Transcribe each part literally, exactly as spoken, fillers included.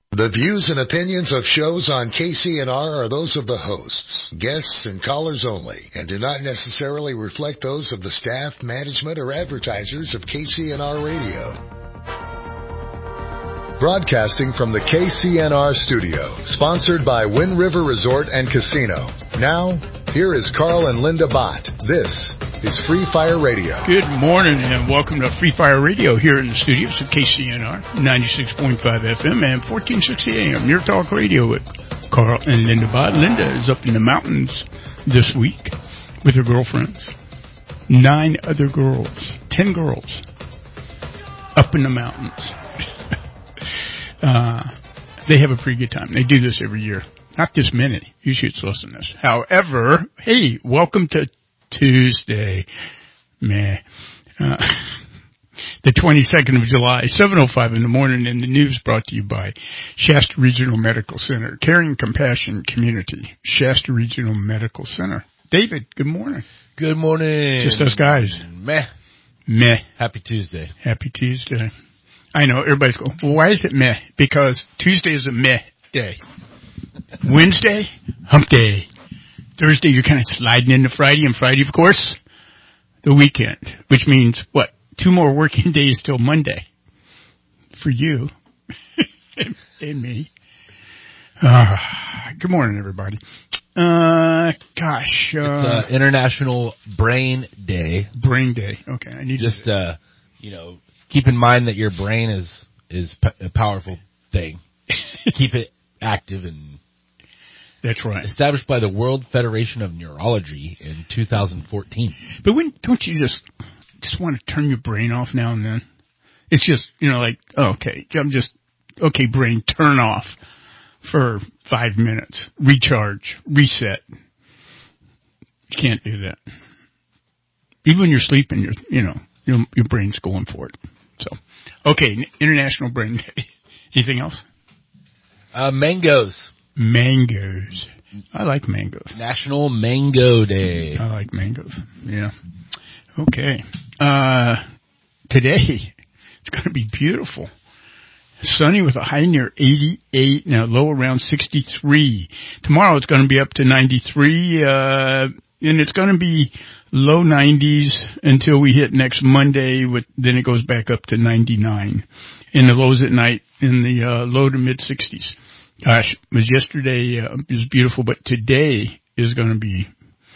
The views and opinions of shows on K C N R are those of the hosts, guests, and callers only, and do not necessarily reflect those of the staff, management, or advertisers of K C N R Radio. Broadcasting from the K C N R studio, sponsored by Wind River Resort and Casino. Now, here is Carl and Linda Bott. This is Free Fire Radio. Good morning and welcome to Free Fire Radio here in the studios of K C N R, ninety-six point five F M and fourteen sixty A M. Your talk radio with Carl and Linda Bott. Linda is up in the mountains this week with her girlfriends. Nine other girls, ten girls up in the mountains. Uh, they have a pretty good time. They do this every year. Not this many. Usually it's less than this. However, hey, welcome to Tuesday. Meh. Uh, the twenty-second of July, seven oh five in the morning, and the news brought to you by Shasta Regional Medical Center. Caring Compassion Community. Shasta Regional Medical Center. David, good morning. Good morning. Just us guys. Meh. Meh. Happy Tuesday. Happy Tuesday. I know, everybody's going, well, why is it meh? Because Tuesday is a meh day. Wednesday, hump day. Thursday, you're kind of sliding into Friday, and Friday, of course, the weekend, which means, what, two more working days till Monday for you and me. Uh, good morning, everybody. Uh, gosh. Uh, it's uh, International Brain Day. Brain Day. Okay, I need Just, to... uh, you know... Keep in mind that your brain is is a powerful thing. Keep it active and that's right. Established by the World Federation of Neurology in two thousand fourteen. But when don't you just just want to turn your brain off now and then? It's just, you know, like, oh, okay, I'm just okay, brain, turn off for five minutes, recharge, reset. You can't do that. Even when you're sleeping, you're you know your your brain's going for it. So, okay, International Brain Day. Anything else? Uh, mangoes. Mangoes. I like mangoes. National Mango Day. I like mangoes. Yeah. Okay. Uh, today, it's going to be beautiful. Sunny with a high near eighty-eight and a low around sixty-three. Tomorrow it's going to be up to ninety-three, uh, and it's going to be low nineties until we hit next Monday. With then it goes back up to ninety-nine, and the lows at night in the uh, low to mid sixties. Gosh, it was yesterday. Uh, it was beautiful, but today is going to be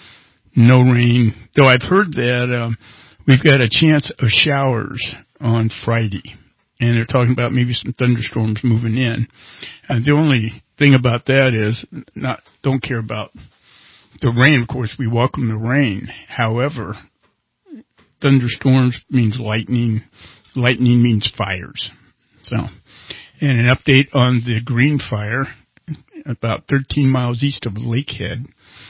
no rain. Though I've heard that um, we've got a chance of showers on Friday, and they're talking about maybe some thunderstorms moving in. And the only thing about that is not don't care about the rain. Of course, we welcome the rain. However, thunderstorms means lightning. Lightning means fires. So, and an update on the Green Fire, about thirteen miles east of Lakehead,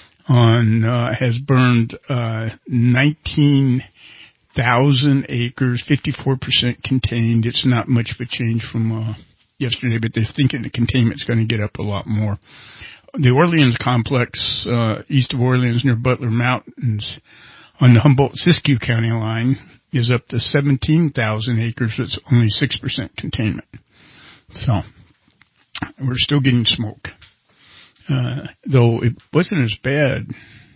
on uh, has burned uh, nineteen thousand acres, fifty-four percent contained. It's not much of a change from uh, yesterday, but they're thinking the containment's going to get up a lot more. The Orleans complex, uh, east of Orleans near Butler Mountains on the Humboldt-Siskiyou County line is up to seventeen thousand acres. It's only six percent containment. So, we're still getting smoke. Uh, though it wasn't as bad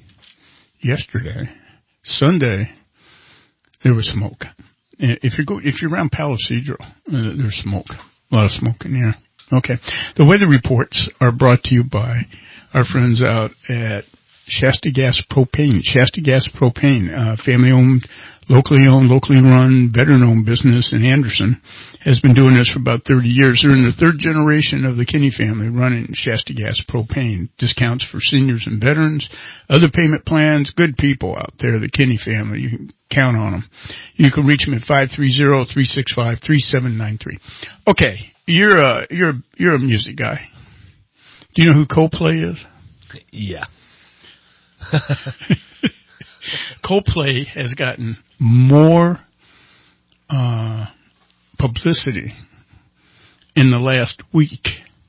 yesterday. Sunday, there was smoke. If you go, if you're around Palisadro, uh, there's smoke. A lot of smoke in the air. Okay. The weather reports are brought to you by our friends out at Shasta Gas Propane. Shasta Gas Propane, uh, family-owned, locally owned, locally run, veteran-owned business in Anderson, has been doing this for about thirty years. They're in the third generation of the Kinney family running Shasta Gas Propane. Discounts for seniors and veterans, other payment plans, good people out there, the Kinney family. You can count on them. You can reach them at five three zero, three six five, three seven nine three. Okay, you're a, you're, you're a music guy. Do you know who Coldplay is? Yeah. Coldplay has gotten more uh, publicity in the last week.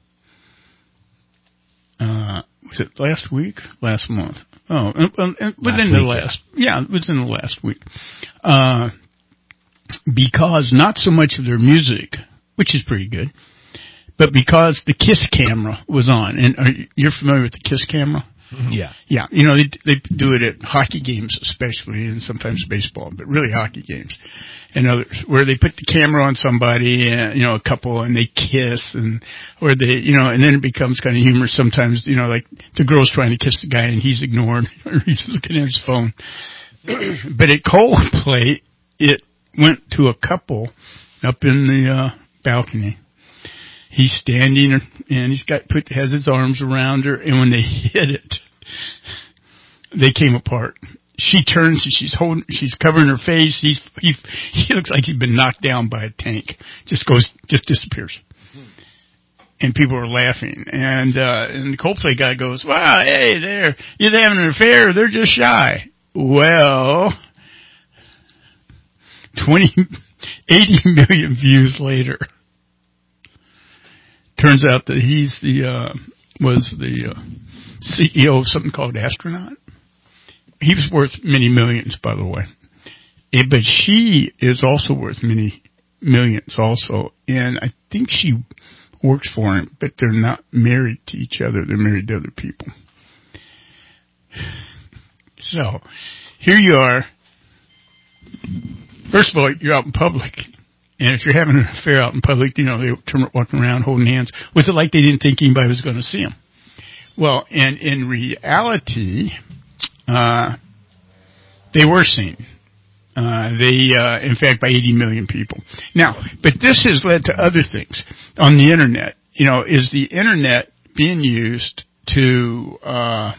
Uh, was it last week? Last month? Oh, and, and within last the week, last, yeah. yeah, within the last week. Uh, because not so much of their music, which is pretty good, but because the KISS camera was on, and are you, you're familiar with the KISS camera? Yeah. Yeah, you know, they they do it at hockey games especially, and sometimes baseball, but really hockey games and others, where they put the camera on somebody, and, you know, a couple, and they kiss, and, or they, you know, and then it becomes kind of humorous sometimes, you know, like the girl's trying to kiss the guy and he's ignored, or he's looking at his phone. But at Coldplay, it went to a couple up in the uh, balcony. He's standing, and he's got put has his arms around her, and when they hit it, they came apart. She turns, and she's holding, she's covering her face. He's he he looks like he's been knocked down by a tank. Just goes, just disappears. And people are laughing, and uh, and the Coldplay guy goes, "Wow, hey, they're you're having an affair. They're just shy." Well, twenty, eighty million views later. Turns out that he's the, uh, was the, uh, C E O of something called Astronaut. He was worth many millions, by the way. And, but she is also worth many millions also. And I think she works for him, but they're not married to each other. They're married to other people. So, here you are. First of all, you're out in public. And if you're having an affair out in public, you know, they turn walking around holding hands. Was it like they didn't think anybody was going to see them? Well, and in reality, uh, they were seen. Uh, they, uh, in fact, by eighty million people. Now, but this has led to other things on the internet. You know, is the internet being used to, uh,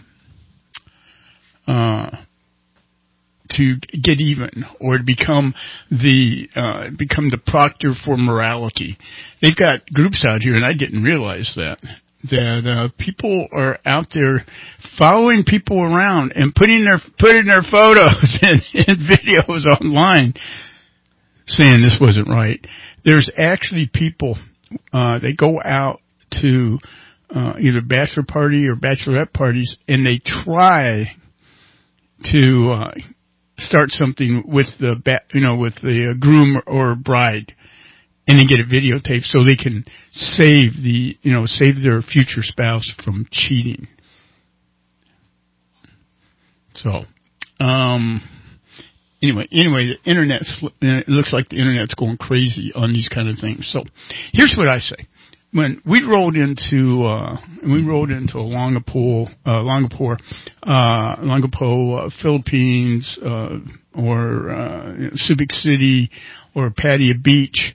uh, to get even, or to become the uh, become the proctor for morality. They've got groups out here, and I didn't realize that that uh, people are out there following people around and putting their putting their photos and, and videos online, saying this wasn't right. There's actually people uh, they go out to uh, either bachelor party or bachelorette parties, and they try to uh, start something with the, you know, with the groom or bride, and then get it videotaped so they can save the, you know, save their future spouse from cheating. So, um, anyway, anyway, the internet's, it looks like the internet's going crazy on these kind of things. So, here's what I say. When we rolled into, uh, we rolled into Longapo, uh, Longapo, uh, Longapo, uh, Philippines, uh, or, uh, Subic City, or Pattaya Beach,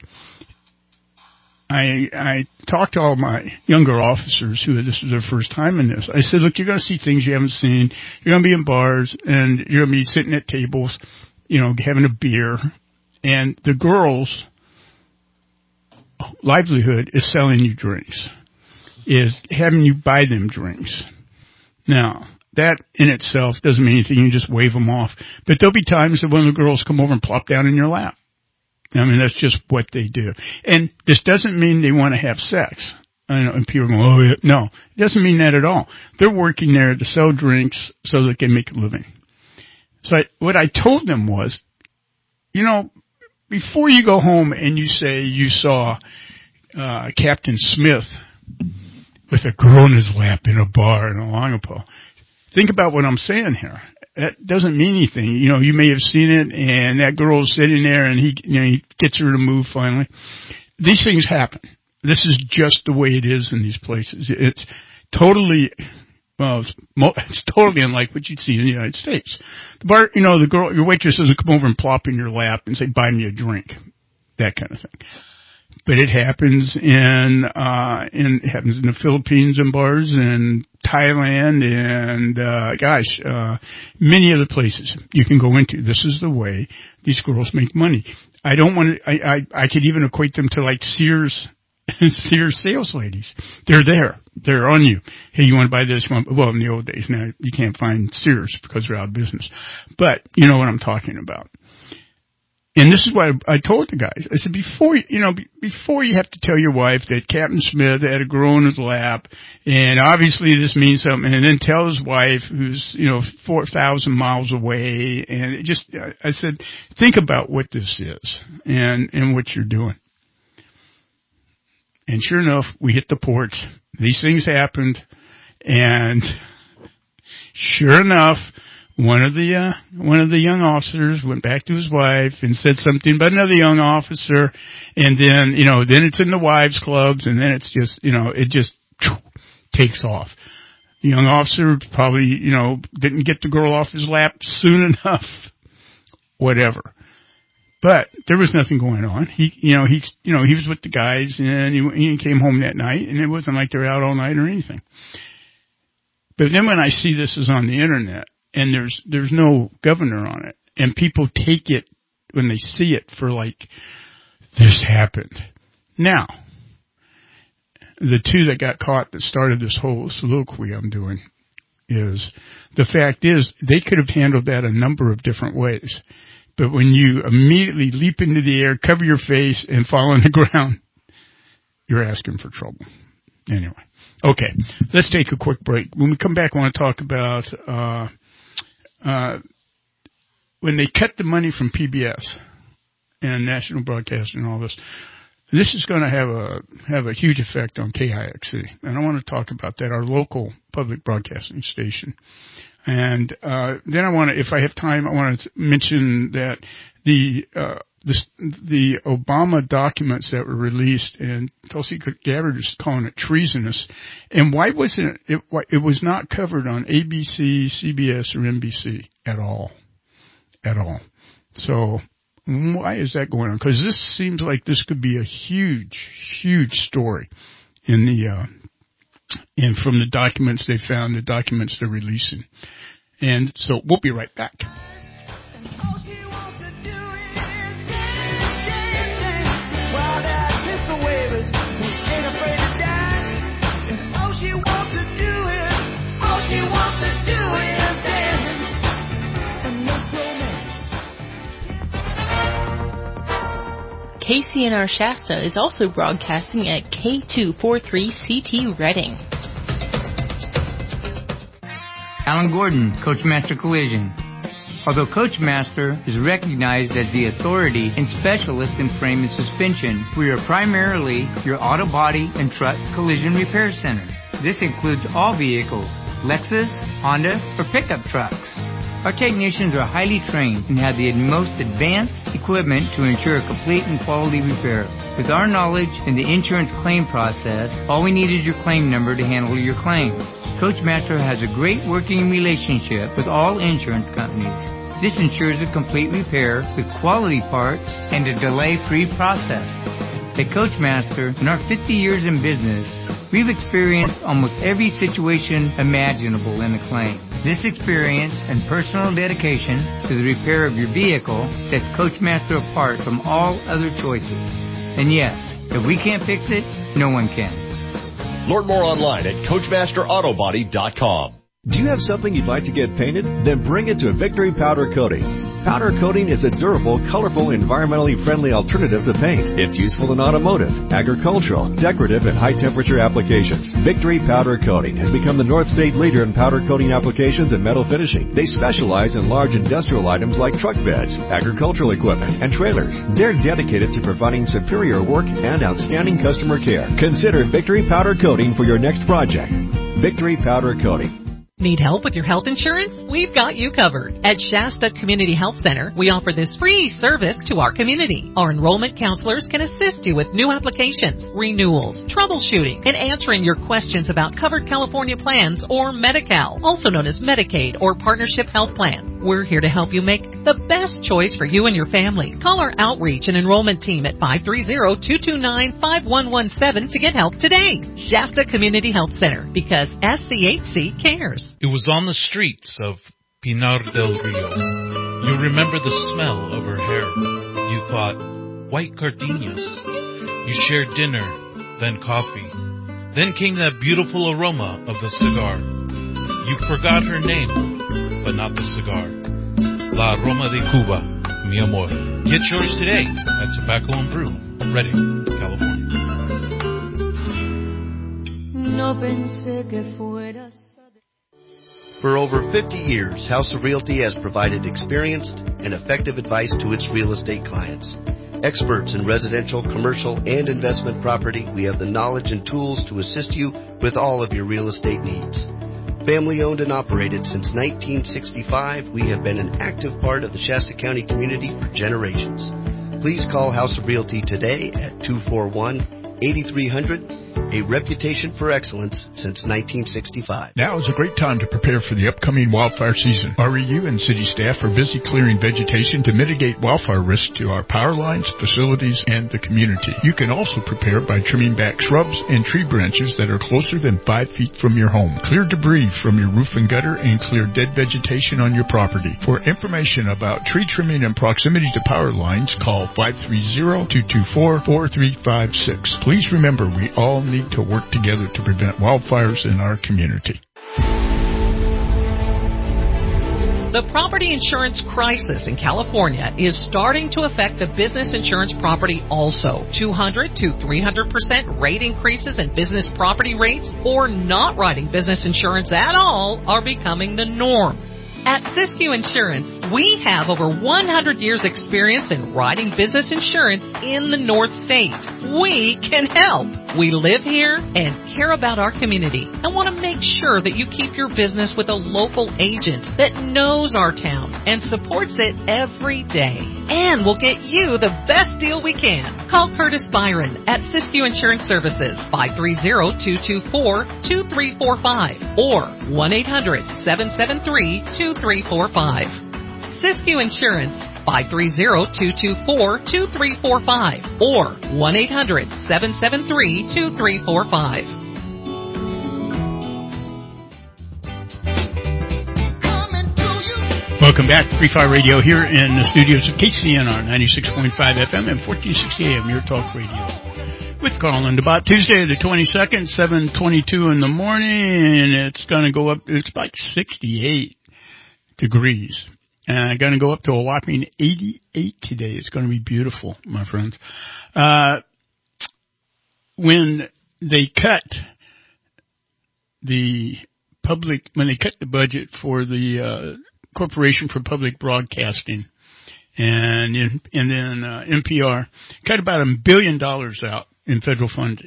I, I talked to all my younger officers who this was their first time in this. I said, look, you're going to see things you haven't seen. You're going to be in bars, and you're going to be sitting at tables, you know, having a beer, and the girls' livelihood is selling you drinks, is having you buy them drinks. Now, that in itself doesn't mean anything. You just wave them off. But there'll be times that one of the girls come over and plop down in your lap. I mean, that's just what they do. And this doesn't mean they want to have sex. I know, and people go, oh, yeah. No, it doesn't mean that at all. They're working there to sell drinks so they can make a living. So I, what I told them was, you know, before you go home and you say you saw uh, Captain Smith with a girl in his lap in a bar in Longapo, think about what I'm saying here. That doesn't mean anything. You know, you may have seen it, and that girl's sitting there, and he, you know, he gets her to move finally. These things happen. This is just the way it is in these places. It's totally, well, it's, mo- it's totally unlike what you'd see in the United States. The bar, you know, the girl, your waitress doesn't come over and plop in your lap and say, buy me a drink. That kind of thing. But it happens in, uh, in, it happens in the Philippines in bars, and Thailand, and, uh, gosh, uh, many other places you can go into. This is the way these girls make money. I don't want to, I, I, I could even equate them to like Sears, Sears sales ladies. They're there. They're on you. Hey, you want to buy this one? Well, in the old days, now you can't find Sears because they're out of business. But you know what I'm talking about. And this is what I told the guys. I said, before, you know, before you have to tell your wife that Captain Smith had a girl in his lap, and obviously this means something, and then tell his wife who's, you know, four thousand miles away, and it just, I said, think about what this is and, and what you're doing. And sure enough, we hit the porch. These things happened, and sure enough, one of the uh, one of the young officers went back to his wife and said something about another young officer, and then you know, then it's in the wives' clubs, and then it's just you know, it just takes off. The young officer probably you know didn't get the girl off his lap soon enough, whatever. But there was nothing going on. He, you know, he, you know, he was with the guys, and he, he came home that night, and it wasn't like they were out all night or anything. But then when I see this is on the internet, and there's there's no governor on it, and people take it when they see it for like, this happened. Now, the two that got caught that started this whole soliloquy I'm doing is, the fact is, they could have handled that a number of different ways. But when you immediately leap into the air, cover your face, and fall on the ground, you're asking for trouble. Anyway. Okay. Let's take a quick break. When we come back, I want to talk about uh, uh, when they cut the money from P B S and National Broadcasting and all this. This is going to have a have a huge effect on K I X C. And I want to talk about that, our local public broadcasting station. And uh then I want to, if I have time, I want to mention that the uh the, the Obama documents that were released, and Tulsi Gabbard is calling it treasonous. And why wasn't it? It, it was not covered on A B C, C B S, or N B C at all, at all. So why is that going on? Because this seems like this could be a huge, huge story in the. Uh, And from the documents they found, the documents they're releasing. And so we'll be right back. K C N R Shasta is also broadcasting at K two forty-three C T Reading. Alan Gordon, Coachmaster Collision. Although Coachmaster is recognized as the authority and specialist in frame and suspension, we are primarily your auto body and truck collision repair center. This includes all vehicles, Lexus, Honda, or pickup trucks. Our technicians are highly trained and have the most advanced equipment to ensure a complete and quality repair. With our knowledge in the insurance claim process, all we need is your claim number to handle your claim. Coachmaster has a great working relationship with all insurance companies. This ensures a complete repair with quality parts and a delay-free process. At Coachmaster, in our fifty years in business, we've experienced almost every situation imaginable in a claim. This experience and personal dedication to the repair of your vehicle sets Coachmaster apart from all other choices. And yes, if we can't fix it, no one can. Learn more online at Coachmaster Auto Body dot com. Do you have something you'd like to get painted? Then bring it to Victory Powder Coating. Powder coating is a durable, colorful, environmentally friendly alternative to paint. It's useful in automotive, agricultural, decorative, and high-temperature applications. Victory Powder Coating has become the North State leader in powder coating applications and metal finishing. They specialize in large industrial items like truck beds, agricultural equipment, and trailers. They're dedicated to providing superior work and outstanding customer care. Consider Victory Powder Coating for your next project. Victory Powder Coating. Need help with your health insurance? We've got you covered. At Shasta Community Health Center, we offer this free service to our community. Our enrollment counselors can assist you with new applications, renewals, troubleshooting, and answering your questions about covered California plans or Medi-Cal, also known as Medicaid or Partnership Health Plan. We're here to help you make the best choice for you and your family. Call our outreach and enrollment team at five three zero, two two nine, five one one seven to get help today. Shasta Community Health Center, because S C H C cares. It was on the streets of Pinar del Rio. You remember the smell of her hair. You thought, white gardenias. You shared dinner, then coffee. Then came that beautiful aroma of the cigar. You forgot her name, but not the cigar. La Aroma de Cuba, mi amor. Get yours today at Tobacco and Brew, Redding, California. No pensé que fueras. For over fifty years, House of Realty has provided experienced and effective advice to its real estate clients. Experts in residential, commercial, and investment property, we have the knowledge and tools to assist you with all of your real estate needs. Family owned and operated since nineteen sixty-five, we have been an active part of the Shasta County community for generations. Please call House of Realty today at two four one, eight three zero zero, a reputation for excellence since nineteen sixty-five. Now is a great time to prepare for the upcoming wildfire season. R E U and city staff are busy clearing vegetation to mitigate wildfire risk to our power lines, facilities, and the community. You can also prepare by trimming back shrubs and tree branches that are closer than five feet from your home. Clear debris from your roof and gutter and clear dead vegetation on your property. For information about tree trimming and proximity to power lines, call five three zero, two two four, four three five six. Please remember, we all need to work together to prevent wildfires in our community. The property insurance crisis in California is starting to affect the business insurance property also. two hundred to three hundred percent rate increases in business property rates or not writing business insurance at all are becoming the norm. At Siskiyou Insurance, we have over one hundred years experience in writing business insurance in the North State. We can help. We live here and care about our community and want to make sure that you keep your business with a local agent that knows our town and supports it every day. And we'll get you the best deal we can. Call Curtis Byron at Siskiyou Insurance Services, five three zero, two two four, two three four five or one eight hundred, seven seven three, two three four five. Siskiyou Insurance, five three zero, two two four, two three four five or one eight hundred, seven seven three, two three four five. Welcome back to Free Fire Radio here in the studios of K C N R ninety-six point five F M and fourteen sixty A M, your talk radio. With Carl and Debat, Tuesday the twenty-second, seven twenty-two in the morning. It's going to go up, it's like sixty-eight degrees. And going to go up to a whopping eighty-eight today. It's going to be beautiful, my friends. Uh, when they cut the public, when they cut the budget for the uh, Corporation for Public Broadcasting and in, and then uh, N P R, cut about a billion dollars out in federal funding,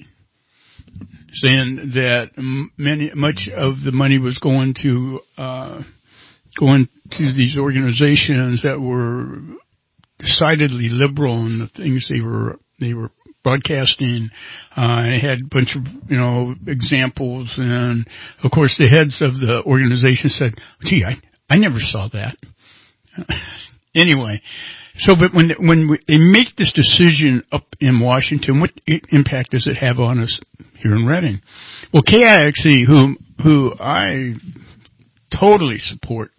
saying that many, much of the money was going to uh, going to these organizations that were decidedly liberal in the things they were they were broadcasting. Uh, it had a bunch of, you know, examples, and of course the heads of the organization said, "Gee, I I never saw that." Anyway, so but when when we, they make this decision up in Washington, what impact does it have on us here in Redding? Well, K I X E, who who I totally support,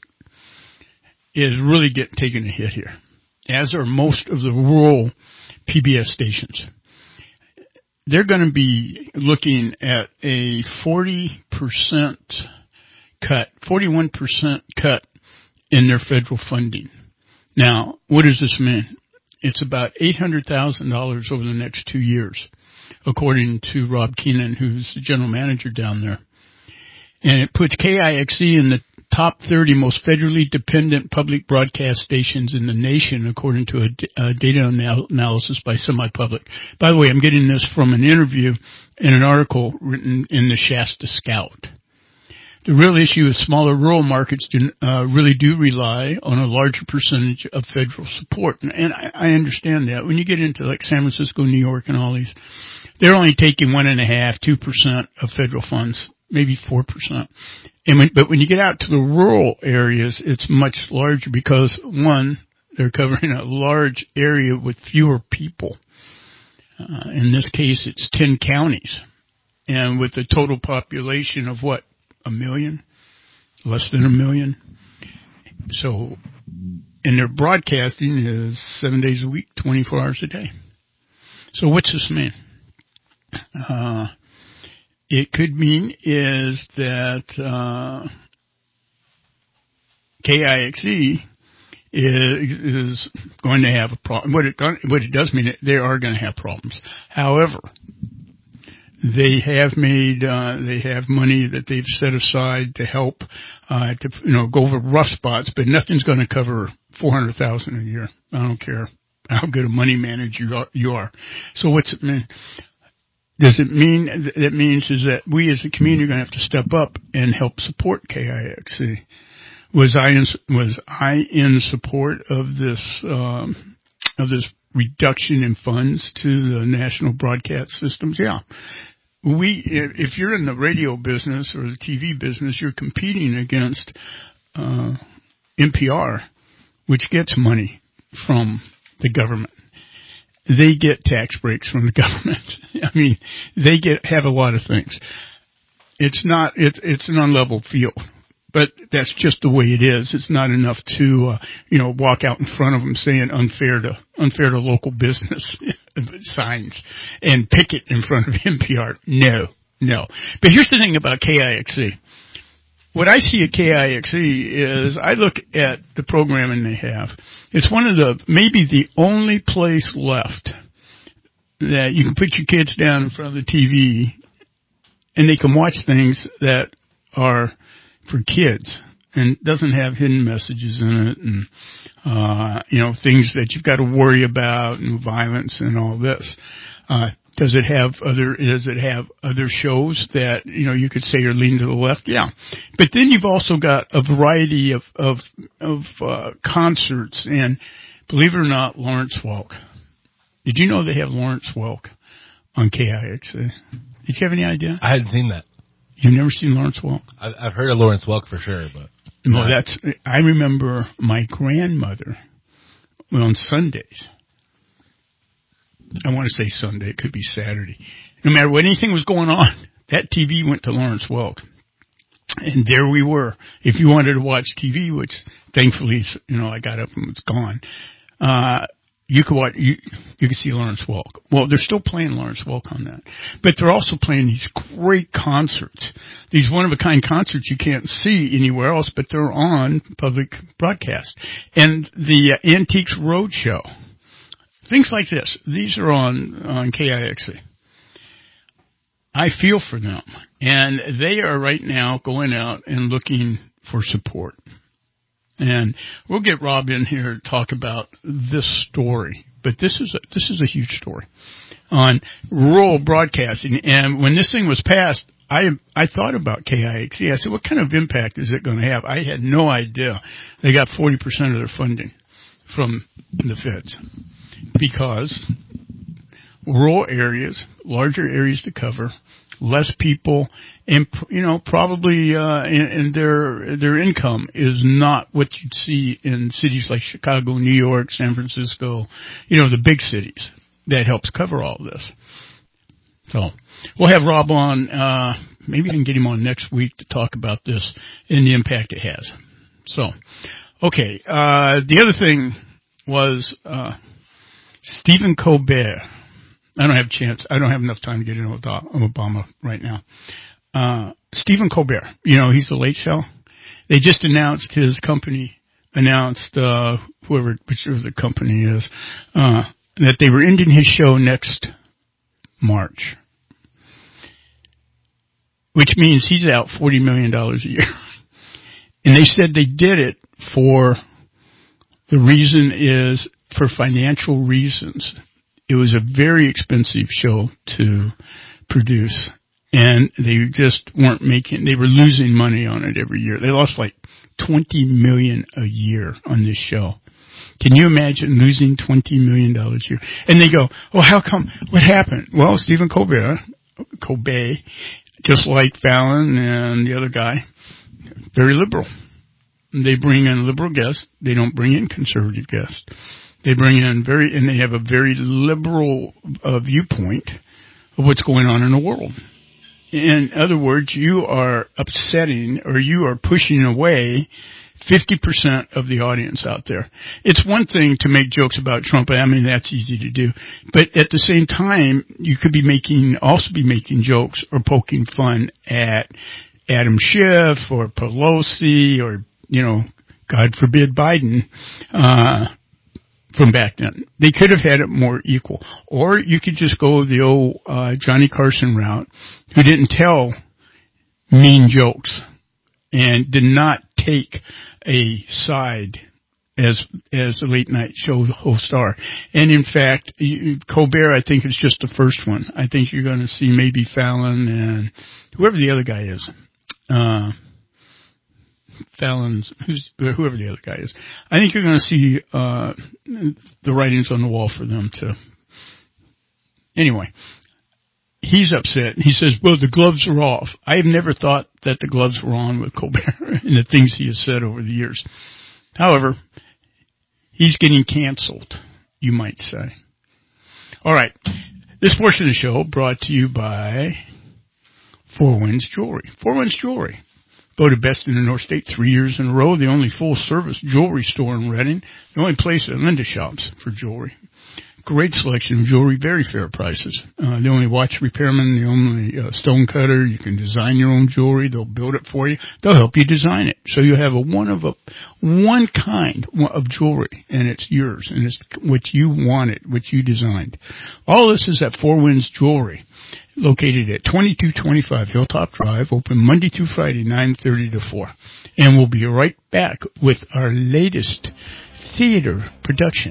is really getting taken a hit here, as are most of the rural P B S stations. They're going to be looking at a forty percent cut, forty-one percent cut in their federal funding. Now, what does this mean? It's about eight hundred thousand dollars over the next two years, according to Rob Keenan, who's the general manager down there. And it puts K I X E in the top thirty most federally dependent public broadcast stations in the nation, according to a, a data anal- analysis by Semi-Public. By the way, I'm getting this from an interview in an article written in the Shasta Scout. The real issue is smaller rural markets do, uh, really do rely on a larger percentage of federal support. And, and I, I understand that. When you get into like San Francisco, New York, and all these, they're only taking one and a half, two percent of federal funds, maybe four percent. And when, but when you get out to the rural areas, it's much larger because, one, they're covering a large area with fewer people. Uh, in this case, it's ten counties. And with a total population of what? A million? Less than a million? So, and their broadcasting is seven days a week, twenty-four hours a day. So what's this mean? Uh, it could mean is that, uh, K I X E is, is going to have a problem. What it, what it does mean, they are going to have problems. However, they have made, uh, they have money that they've set aside to help, uh, to, you know, go over rough spots, but nothing's going to cover four hundred thousand dollars a year. I don't care. how good a money manager you are. You are. So what's it mean? Does it mean, that means is that we as a community are going to have to step up and help support K I X C. Was I in, was I in support of this, um, of this reduction in funds to the national broadcast systems? Yeah. We, if you're in the radio business or the T V business, you're competing against, uh, N P R, which gets money from the government. They get tax breaks from the government. I mean, they get, have a lot of things. It's not, it's, it's an unlevel field. But that's just the way it is. It's not enough to, uh, you know, walk out in front of them saying unfair to, unfair to local business signs and picket in front of N P R. No, no. But here's the thing about K I X C. What I see at K I X C is I look at the programming they have. It's one of the, maybe the only place left that you can put your kids down in front of the T V and they can watch things that are for kids and doesn't have hidden messages in it and, uh, you know, things that you've got to worry about and violence and all this. Uh, does it have other, does it have other shows that, you know, you could say are leaning to the left? Yeah. But then you've also got a variety of, of, of, uh, concerts and believe it or not, Lawrence Welk. Did you know they have Lawrence Welk on K I X C? Did you have any idea? I hadn't seen that. You've never seen Lawrence Welk? I've heard of Lawrence Welk for sure, but no, that's. I remember my grandmother. Well, on Sundays, I want to say Sunday. It could be Saturday. No matter what anything was going on, that T V went to Lawrence Welk, and there we were. If you wanted to watch T V, which thankfully, you know, I got up and it's gone. Uh, You could watch, you, you could see Lawrence Welk. Well, they're still playing Lawrence Welk on that. But they're also playing these great concerts. These one-of-a-kind concerts you can't see anywhere else, but they're on public broadcast. And the uh, Antiques Roadshow. Things like this. These are on, on K I X C. I feel for them. And they are right now going out and looking for support. And we'll get Rob in here to talk about this story. But this is a, this is a huge story on rural broadcasting. And when this thing was passed, I I thought about K I X C. I said, what kind of impact is it going to have? I had no idea. They got forty percent of their funding from the feds because rural areas, larger areas to cover, less people, and, you know, probably, uh, and, and their, their income is not what you'd see in cities like Chicago, New York, San Francisco, you know, the big cities. That helps cover all of this. So, we'll have Rob on, uh, maybe I can get him on next week to talk about this and the impact it has. So, okay, uh, the other thing was, uh, Stephen Colbert. I don't have a chance. I don't have enough time to get into Obama right now. Uh, Stephen Colbert, you know, he's the Late Show. They just announced his company, announced, uh, whoever, whichever the company is, uh, that they were ending his show next March. Which means he's out forty million dollars a year. And they said they did it for, the reason is for financial reasons. It was a very expensive show to produce, and they just weren't making, they were losing money on it every year. They lost like twenty million dollars a year on this show. Can you imagine losing twenty million dollars a year? And they go, well, how come, what happened? Well, Stephen Colbert, Colbert, just like Fallon and the other guy, very liberal. They bring in liberal guests. They don't bring in conservative guests. They bring in very, and they have a very liberal uh, viewpoint of what's going on in the world. In other words, you are upsetting or you are pushing away fifty percent of the audience out there. It's one thing to make jokes about Trump. I mean, that's easy to do. But at the same time, you could be making, also be making jokes or poking fun at Adam Schiff or Pelosi or, you know, God forbid Biden, uh, from back then. They could have had it more equal. Or you could just go the old uh, Johnny Carson route, who didn't tell mean jokes and did not take a side as as the late night show host star. And in fact, you, Colbert, I think, is just the first one. I think you're going to see maybe Fallon and whoever the other guy is. Uh, Fallon's, who's, whoever the other guy is. I think you're going to see uh, the writings on the wall for them to. Anyway, he's upset. He says, well, the gloves are off. I have never thought that the gloves were on with Colbert and the things he has said over the years. However, he's getting canceled, you might say. All right. This portion of the show brought to you by Four Winds Jewelry. Four Winds Jewelry. Voted best in the North State three years in a row. The only full-service jewelry store in Reading. The only place that Linda shops for jewelry. Great selection of jewelry, very fair prices. Uh, the only watch repairman, the only uh, stone cutter. You can design your own jewelry. They'll build it for you. They'll help you design it. So you have a one of a one kind of jewelry, and it's yours, and it's what you wanted, what you designed. All this is at Four Winds Jewelry, located at twenty-two twenty-five Hilltop Drive, open Monday through Friday, nine thirty to four. And we'll be right back with our latest theater production.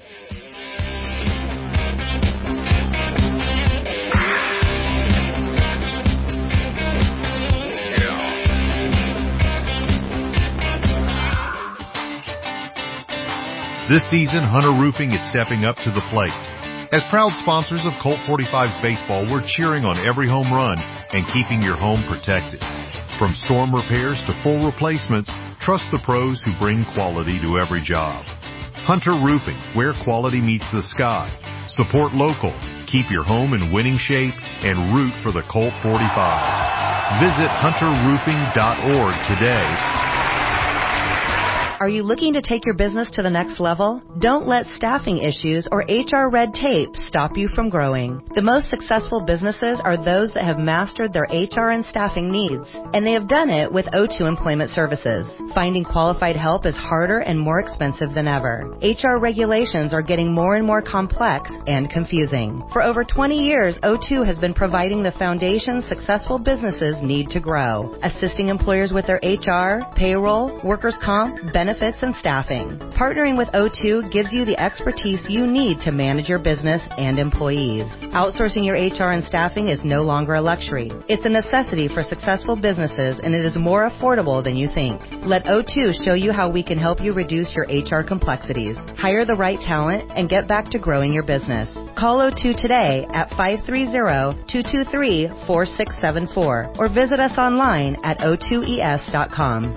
This season, Hunter Roofing is stepping up to the plate. As proud sponsors of Colt forty-fives baseball, we're cheering on every home run and keeping your home protected. From storm repairs to full replacements, trust the pros who bring quality to every job. Hunter Roofing, where quality meets the sky. Support local, keep your home in winning shape, and root for the Colt forty-fives. Visit hunter roofing dot org today. Are you looking to take your business to the next level? Don't let staffing issues or H R red tape stop you from growing. The most successful businesses are those that have mastered their H R and staffing needs, and they have done it with O two Employment Services. Finding qualified help is harder and more expensive than ever. H R regulations are getting more and more complex and confusing. For over twenty years, O two has been providing the foundation successful businesses need to grow, assisting employers with their H R, payroll, workers' comp, benefits, and staffing. Partnering with O two gives you the expertise you need to manage your business and employees. Outsourcing your H R and staffing is no longer a luxury. It's a necessity for successful businesses, and it is more affordable than you think. Let O two show you how we can help you reduce your H R complexities, hire the right talent, and get back to growing your business. Call O two today at five three zero, two two three, four six seven four or visit us online at o two e s dot com.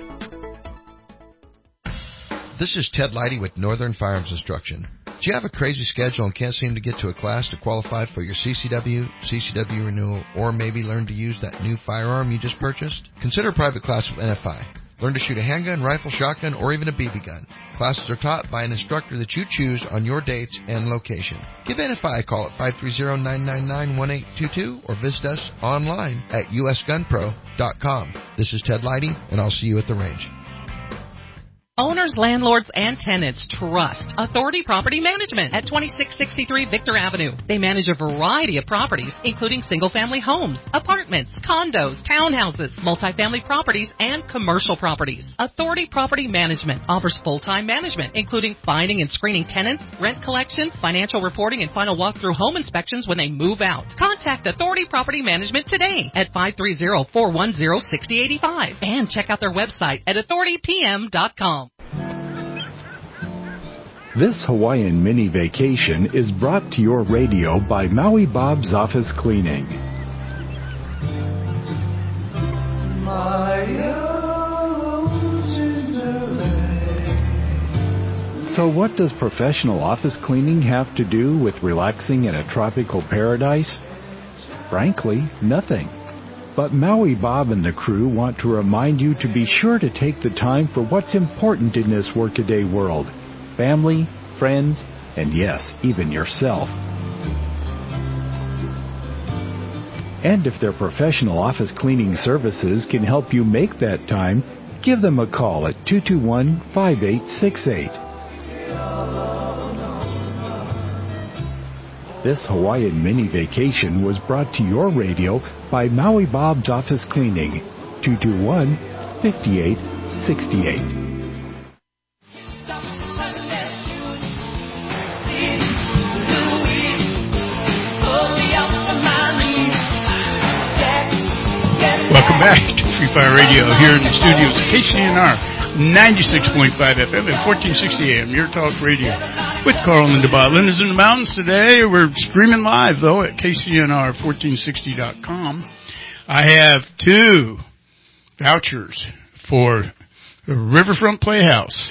This is Ted Leidy with Northern Firearms Instruction. Do you have a crazy schedule and can't seem to get to a class to qualify for your C C W, C C W renewal, or maybe learn to use that new firearm you just purchased? Consider a private class with N F I. Learn to shoot a handgun, rifle, shotgun, or even a B B gun. Classes are taught by an instructor that you choose on your dates and location. Give N F I a call at five three zero, nine nine nine, one eight two two or visit us online at u s gun pro dot com. This is Ted Leidy, and I'll see you at the range. Owners, landlords, and tenants trust Authority Property Management at twenty-six sixty-three Victor Avenue. They manage a variety of properties, including single-family homes, apartments, condos, townhouses, multifamily properties, and commercial properties. Authority Property Management offers full-time management, including finding and screening tenants, rent collection, financial reporting, and final walkthrough home inspections when they move out. Contact Authority Property Management today at five three zero, four one zero, six zero eight five and check out their website at authority p m dot com. This Hawaiian mini vacation is brought to your radio by Maui Bob's Office Cleaning. So what does professional office cleaning have to do with relaxing in a tropical paradise? Frankly, nothing. But Maui Bob and the crew want to remind you to be sure to take the time for what's important in this workaday world. Family, friends, and yes, even yourself. And if their professional office cleaning services can help you make that time, give them a call at two two one, five eight six eight. This Hawaiian mini vacation was brought to your radio by Maui Bob's Office Cleaning, two two one, five eight six eight. Welcome back to Free Fire Radio here in the studios of K C N R ninety-six point five F M and fourteen sixty A M, your talk radio with Carl and Linda. Linda's in the mountains today. We're streaming live, though, at K C N R fourteen sixty dot com. I have two vouchers for the Riverfront Playhouse,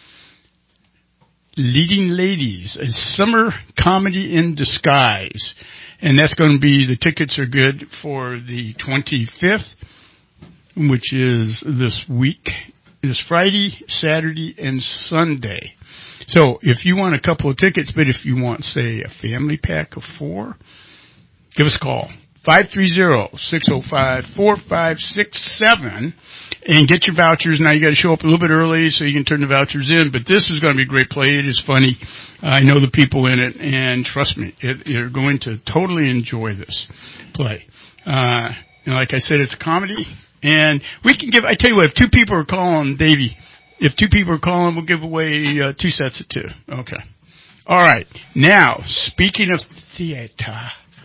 Leading Ladies, a summer comedy in disguise. And that's going to be, the tickets are good for the twenty-fifth, which is this week, this Friday, Saturday, and Sunday. So if you want a couple of tickets, but if you want, say, a family pack of four, give us a call. five three zero, six zero five, four five six seven and get your vouchers. Now you got to show up a little bit early so you can turn the vouchers in, but this is going to be a great play. It is funny. I know the people in it, and trust me, it, you're going to totally enjoy this play. Uh, and like I said, it's a comedy, and we can give, I tell you what, if two people are calling, Davey, if two people are calling, we'll give away uh, two sets of two. Okay. All right. Now, speaking of theater,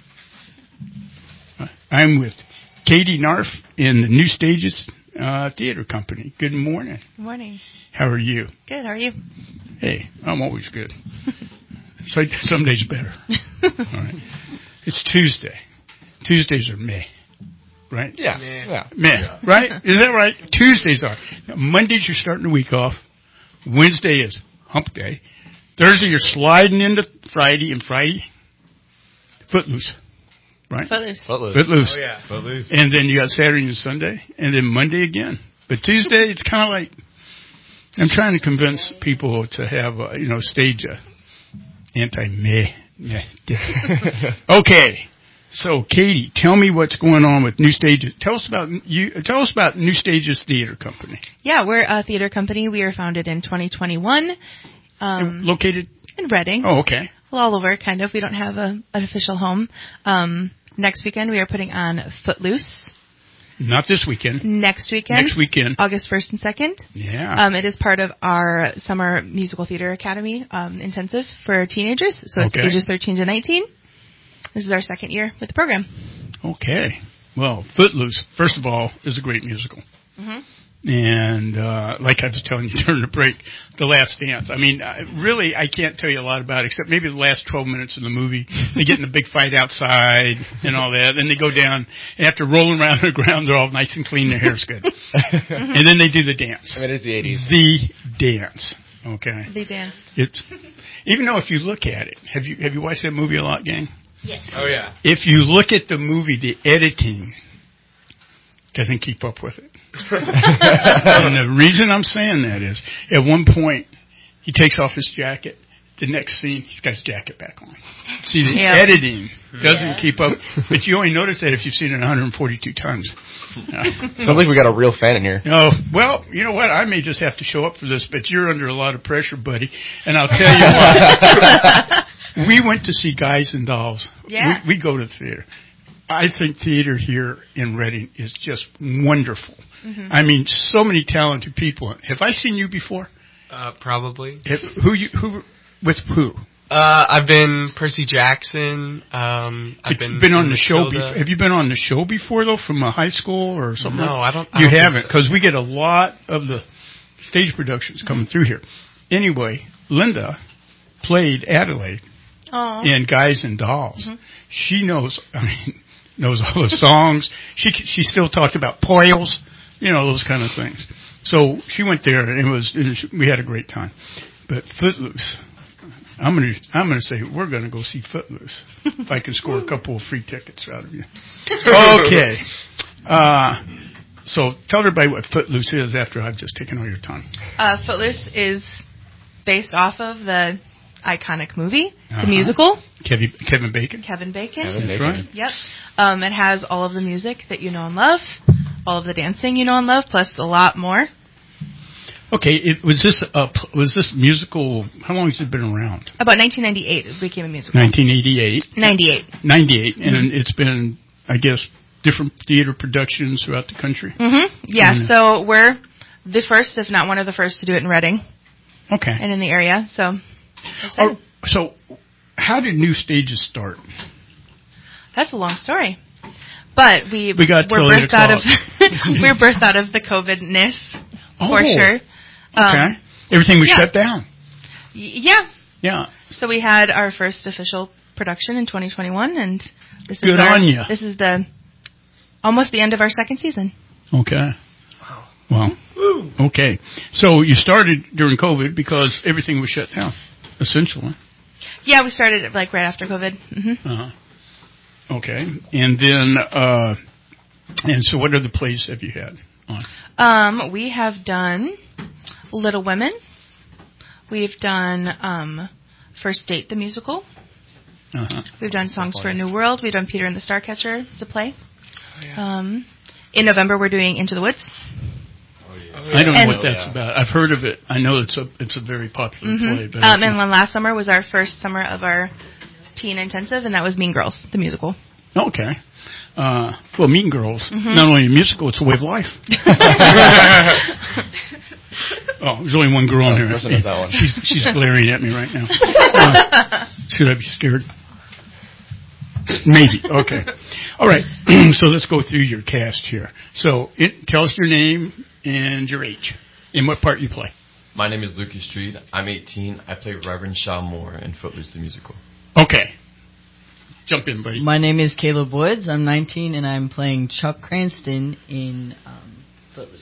I'm with Katie Narf in the New Stages uh, Theater Company. Good morning. Good morning. How are you? Good. How are you? Hey, I'm always good. So some days better. All right. It's Tuesday. Tuesdays are meh, right? Yeah. yeah. Meh, yeah. Right? Is that right? Tuesdays are. Now, Mondays you're starting the week off. Wednesday is hump day. Thursday you're sliding into Friday, and Friday, footloose. Right? Footloose. Footloose. Footloose. Oh, yeah. Footloose. And then you got Saturday and Sunday, and then Monday again. But Tuesday, it's kind of like, I'm trying to convince people to have, a, you know, stage a anti-meh. meh. Okay. So, Katie, tell me what's going on with New Stages. Tell us about you. Tell us about New Stages Theater Company. Yeah, we're a theater company. We were founded in twenty twenty-one. Um, Located? In Reading. Oh, okay. Well, all over, kind of. We don't have a, an official home. Um, next weekend, we are putting on Footloose. Not this weekend. Next weekend. Next weekend. August first and second. Yeah. Um, it is part of our Summer Musical Theater Academy um, intensive for teenagers. So it's okay. ages thirteen to nineteen. This is our second year with the program. Okay. Well, Footloose, first of all, is a great musical. Mm-hmm. And uh like I was telling you during the break, The Last Dance. I mean, I, really, I can't tell you a lot about it, except maybe the last twelve minutes of the movie. They get in a big fight outside and all that. Then they go down, and after rolling around on the ground, they're all nice and clean. Their hair's good. And then they do the dance. I mean, it's the eighties. The dance. Okay. The dance. It's, even though if you look at it, have you have you watched that movie a lot, gang? Yes. Oh, yeah. If you look at the movie, the editing doesn't keep up with it. And the reason I'm saying that is, at one point, he takes off his jacket. The next scene, he's got his jacket back on. See, the yeah. editing doesn't yeah. keep up. But you only notice that if you've seen it one hundred forty-two times. Uh, Sounds like we got a real fan in here. Oh, well, you know what? I may just have to show up for this, but you're under a lot of pressure, buddy. And I'll tell you what. We went to see Guys and Dolls. Yeah. We, we go to the theater. I think theater here in Reading is just wonderful. Mm-hmm. I mean, so many talented people. Have I seen you before? Uh, probably. Have, who you who with who? Uh, I've been Percy Jackson. Um, I've been, been on the show. Matilda. Be- have you been on the show before though, from a high school or something? No, I don't. I you don't haven't, because so. we get a lot of the stage productions coming through here. Anyway, Linda played Adelaide Aww. in Guys and Dolls. Mm-hmm. She knows. I mean. Knows all the songs. She she still talked about poils, you know, those kind of things. So she went there, and it was, it was we had a great time. But Footloose, I'm gonna I'm gonna say we're gonna go see Footloose if I can score a couple of free tickets out of you. Okay. Uh, so tell everybody what Footloose is after I've just taken all your time. Uh, Footloose is based off of the iconic movie. It's uh-huh. a musical. Kevin Kevin Bacon. Kevin Bacon. Kevin That's Bacon. Right. Yep. Um, it has all of the music that you know and love, all of the dancing you know and love, plus a lot more. Okay, it, was this a, was this musical? How long has it been around? About nineteen ninety-eight, it became a musical. nineteen eighty-eight. ninety-eight. ninety-eight, and Mm-hmm. it's been, I guess, different theater productions throughout the country. Mm-hmm. Yeah, and, so we're the first, if not one of the first, to do it in Reading. Okay. And in the area, so. Oh, so, how did New Stages start? That's a long story. But we, we got we're birthed out of we're birthed out of the COVID-ness oh, for sure. Um, okay. Everything was yeah. shut down. Y- yeah. Yeah. So we had our first official production in twenty twenty-one, and this Good is our, on you. This is the almost the end of our second season. Okay. Wow. Woo. Okay. So you started during COVID because everything was shut down, essentially. Yeah, we started like right after COVID. Mm-hmm. Uh-huh. Okay. And then, uh, and so what other plays have you had on? Um, we have done Little Women. We've done um, First Date the musical. Uh-huh. We've done Songs for a New World. We've done Peter and the Starcatcher. It's a play. Oh, yeah. Um, in November, we're doing Into the Woods. Oh, yeah. I don't know what that's about. I've heard of it. I know it's a it's a very popular mm-hmm. play. But um, and then last summer was our first summer of our teen intensive, and that was Mean Girls, the musical. Okay. Uh, well, Mean Girls, mm-hmm. not only a musical, it's a way of life. Oh, there's only one girl oh, in here. Knows that one. She's, she's glaring at me right now. Uh, should I be scared? Maybe. Okay. All right. So let's go through your cast here. So it, tell us your name and your age and what part you play. My name is Lucas Street. I'm eighteen. I play Reverend Shaw Moore in Footloose the musical. Okay. Jump in, buddy. My name is Caleb Woods. I'm nineteen, and I'm playing Chuck Cranston in um, Footloose.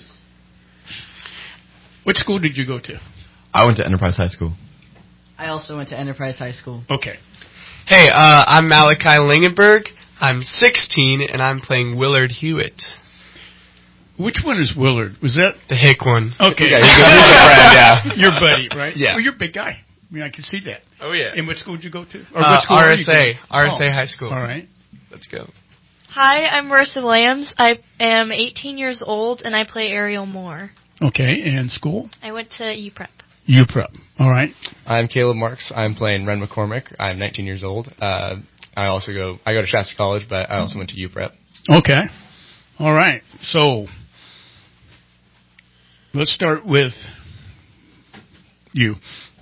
What school did you go to? I went to Enterprise High School. I also went to Enterprise High School. Okay. Hey, uh, I'm Malachi Lingenberg. I'm sixteen, and I'm playing Willard Hewitt. Which one is Willard? Was that the hick one? Okay. Yeah, he's a, he's a friend, yeah. Your buddy, right? Yeah. Well, you're a big guy. I mean, I can see that. Oh, yeah. And what school did you go to? Or uh, what school R S A. R S A oh. High School. All right. Let's go. Hi, I'm Marissa Williams. I am eighteen years old, and I play Ariel Moore. Okay, and school? I went to U Prep. U Prep. All right. I'm Caleb Marks. I'm playing Ren McCormick. I'm nineteen years old. Uh, I also go, I go to Shasta College, but I also went to U Prep. Okay. All right. So, let's start with you.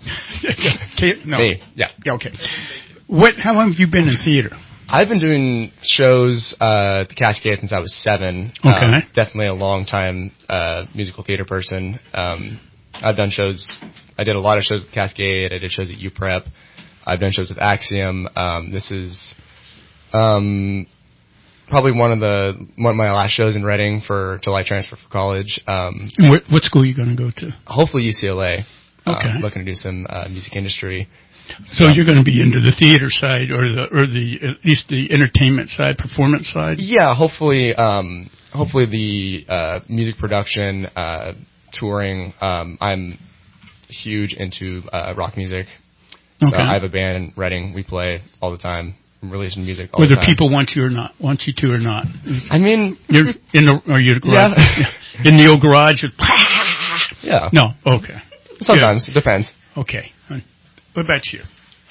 no. Me, yeah. Yeah, okay. What? How long have you been in theater? I've been doing shows uh, at the Cascade since I was seven. Okay. Um, definitely a long time uh, musical theater person. Um, I've done shows. I did a lot of shows at the Cascade. I did shows at U Prep. I've done shows with Axiom. Um, this is um, probably one of the one of my last shows in Reading for till I transfer for college. Um, what, what school are you going to go to? Hopefully U C L A. Okay. Um, looking to do some uh, music industry. So um, you're going to be into the theater side, or the or the at least the entertainment side, performance side. Yeah, hopefully, um, hopefully the uh, music production, uh, touring. Um, I'm huge into uh, rock music. So okay. I have a band in Reading. We play all the time. I'm releasing music all Whether the time. people want you or not, want you to or not. I mean, you're in the are you the garage? Yeah. In the old garage. Yeah. No. Okay. Sometimes yeah. It depends. Okay. What about you?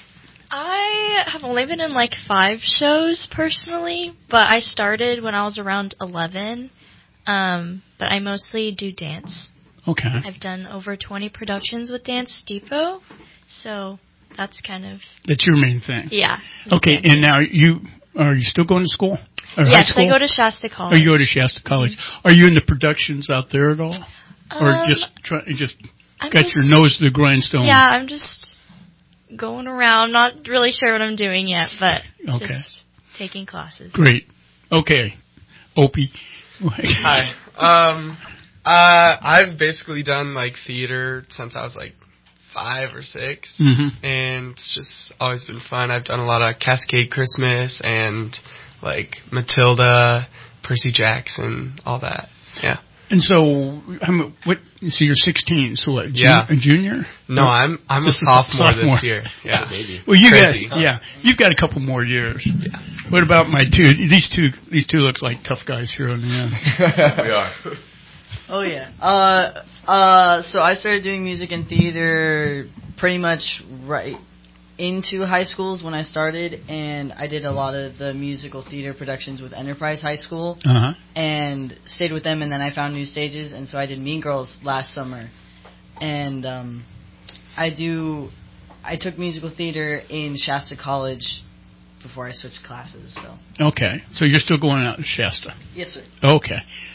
I have only been in like five shows personally, but I started when I was around eleven. Um, but I mostly do dance. Okay. I've done over twenty productions with Dance Depot, so that's kind of... That's your main thing? Yeah. Okay, and now you, are you still going to school? Or yes, high school? I go to Shasta College. Oh, you go to Shasta College. Mm-hmm. Are you in the productions out there at all? Um, or just try, just I'm got just, your nose to the grindstone? Yeah, I'm just going around, not really sure what I'm doing yet, but okay. just taking classes. Great. Okay. Opie. Hi. Um, uh, I've basically done like theater since I was like five or six, mm-hmm. and it's just always been fun. I've done a lot of Cascade Christmas and like Matilda, Percy Jackson, all that. Yeah. And so, I'm, what? So you're sixteen. So what? Jun- yeah. A junior? No, I'm I'm a sophomore, sophomore this year. Yeah. Baby. Well, you Crazy. got yeah. You've got a couple more years. Yeah. What about my two? These two. These two look like tough guys here on the end. We are. Oh yeah. Uh. Uh. So I started doing music and theater pretty much right into high schools when I started, and I did a lot of the musical theater productions with Enterprise High School, uh-huh. and stayed with them, and then I found new stages, and so I did Mean Girls last summer, and um, I do, I took musical theater in Shasta College before I switched classes. So. Okay, so you're still going out to Shasta? Yes, sir. Okay.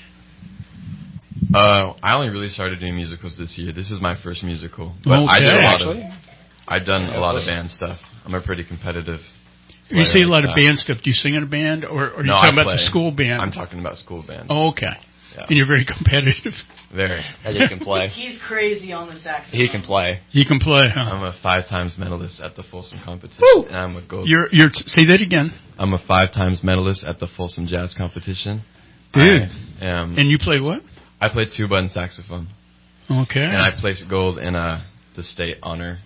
Uh, I only really started doing musicals this year. This is my first musical, but Okay. I did a lot Actually? of. I've done a lot of band stuff. I'm a pretty competitive. You say a lot like of that. band stuff. Do you sing in a band, or, or are you No, talking I about play. the school band? I'm talking about school band. Oh, okay. Yeah. And you're very competitive. Very. And he can play. He's crazy on the saxophone. He can play. He can play, huh? I'm a five times medalist at the Folsom competition. Woo! And I'm a gold. You're, you're, say that again. I'm a five times medalist at the Folsom Jazz competition. Dude. I am, And you play what? I play tuba and saxophone. Okay. And I placed gold in uh, the state honor.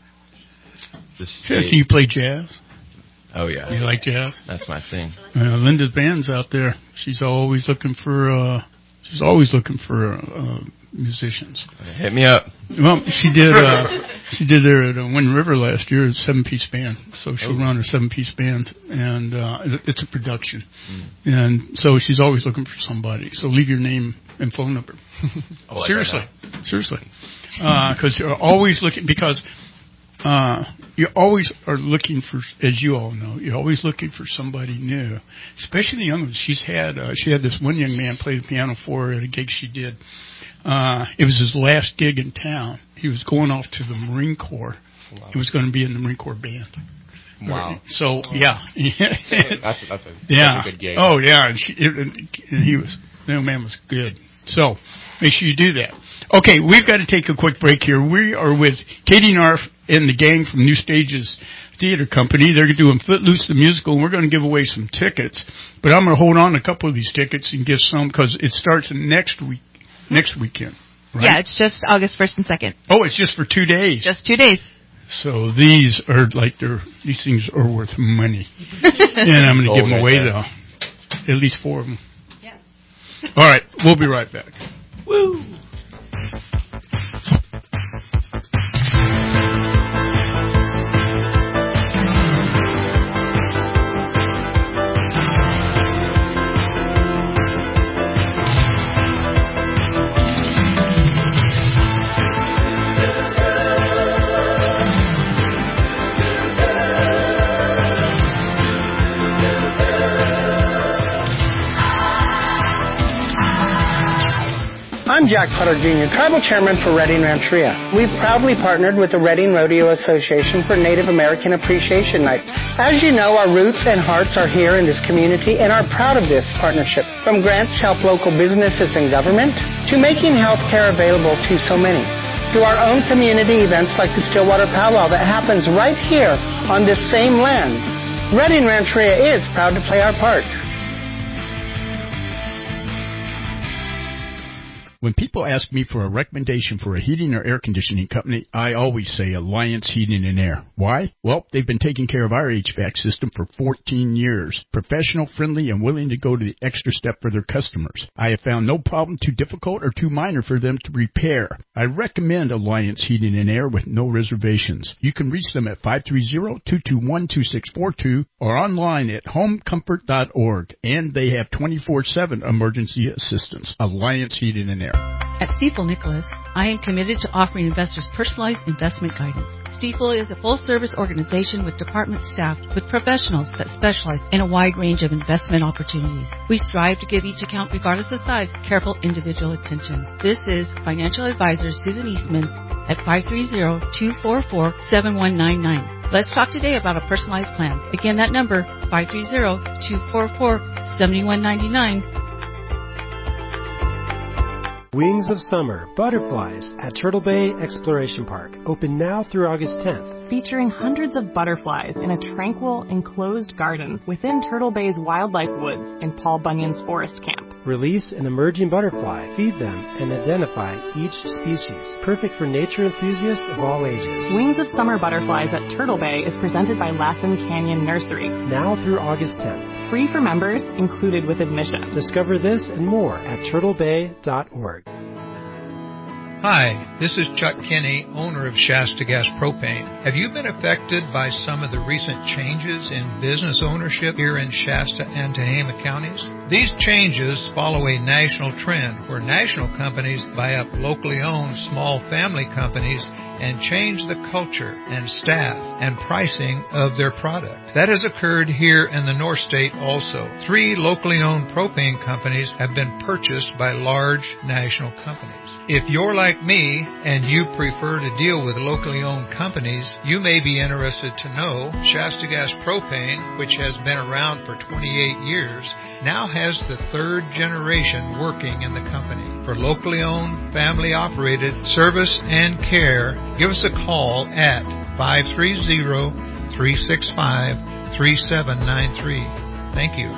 The Can state. you play jazz? Oh, yeah. You like jazz? That's my thing. Uh, Linda's band's out there. She's always looking for, uh, she's always looking for, uh, musicians. Hit me up. Well, she did, uh, she did there at uh, Wind River last year, a seven-piece band. So she'll Oh. run her seven-piece band, and, uh, it- it's a production. Mm. And so she's always looking for somebody. So leave your name and phone number. Oh, like Seriously. that Seriously. Uh, cause you're always looking, because, uh, you always are looking for, as you all know, you're always looking for somebody new, especially the young ones. She's had, uh, she had this one young man play the piano for her at a gig she did. Uh, it was his last gig in town. He was going off to the Marine Corps. Wow. He was going to be in the Marine Corps band. Wow. So, yeah. that's, that's, a, yeah. that's a good gig. Oh, yeah. And, she, it, and he was, the young man was good. So, make sure you do that. Okay, we've got to take a quick break here. We are with Katie Narf and the gang from New Stages Theater Company. They're doing Footloose the Musical, and we're going to give away some tickets. But I'm going to hold on to a couple of these tickets and give some, because it starts next week, next weekend. Right? Yeah, it's just August first and second. Oh, it's just for two days. Just two days. So these are like, they're, these things are worth money. And I'm going to give them right away, there. though. At least four of them. Yeah. All right, we'll be right back. Woo! I'm Jack Putter Junior, Tribal Chairman for Redding Rancheria. We've proudly partnered with the Redding Rodeo Association for Native American Appreciation Night. As you know, our roots and hearts are here in this community and are proud of this partnership. From grants to help local businesses and government, to making health care available to so many, to our own community events like the Stillwater Powwow that happens right here on this same land. Redding Rancheria is proud to play our part. When people ask me for a recommendation for a heating or air conditioning company, I always say Alliance Heating and Air. Why? Well, they've been taking care of our H V A C system for fourteen years. Professional, friendly, and willing to go to the extra step for their customers. I have found no problem too difficult or too minor for them to repair. I recommend Alliance Heating and Air with no reservations. You can reach them at five three zero, two two one, two six four two or online at home comfort dot org. And they have twenty-four seven emergency assistance. Alliance Heating and Air. At Stifel Nicholas, I am committed to offering investors personalized investment guidance. Stifel is a full-service organization with department staff with professionals that specialize in a wide range of investment opportunities. We strive to give each account, regardless of size, careful individual attention. This is financial advisor Susan Eastman at five three zero, two four four, seven one nine nine. Let's talk today about a personalized plan. Again, that number, five three zero, two four four, seven one nine nine. Wings of Summer, Butterflies at Turtle Bay Exploration Park. Open now through August tenth. Featuring hundreds of butterflies in a tranquil, enclosed garden within Turtle Bay's Wildlife Woods in Paul Bunyan's Forest Camp. Release an emerging butterfly, feed them, and identify each species. Perfect for nature enthusiasts of all ages. Wings of Summer Butterflies at Turtle Bay is presented by Lassen Canyon Nursery. Now through August tenth. Free for members, included with admission. Discover this and more at turtle bay dot org. Hi, this is Chuck Kinney, owner of Shasta Gas Propane. Have you been affected by some of the recent changes in business ownership here in Shasta and Tehama counties? These changes follow a national trend where national companies buy up locally owned small family companies and change the culture and staff and pricing of their product. That has occurred here in the North State also. Three locally owned propane companies have been purchased by large national companies. If you're like me and you prefer to deal with locally owned companies, you may be interested to know Shasta Gas Propane, which has been around for twenty-eight years, now has the third generation working in the company. For locally owned, family operated service and care, give us a call at five three zero, three six five, three seven nine three. Thank you.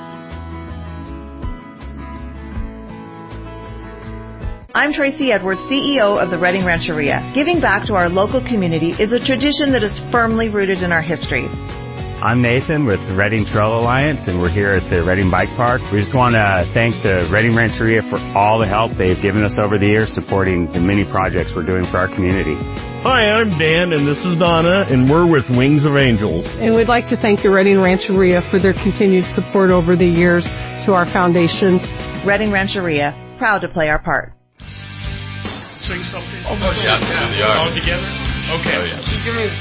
I'm Tracy Edwards, C E O of the Reading Rancheria. Giving back to our local community is a tradition that is firmly rooted in our history. I'm Nathan with the Reading Trail Alliance, and we're here at the Reading Bike Park. We just want to thank the Reading Rancheria for all the help they've given us over the years supporting the many projects we're doing for our community. Hi, I'm Dan, and this is Donna, and we're with Wings of Angels. And we'd like to thank the Reading Rancheria for their continued support over the years to our foundation. Reading Rancheria, proud to play our part. Sing something? Oh, yeah, yeah. All together? Okay. Oh, yeah. Just give me...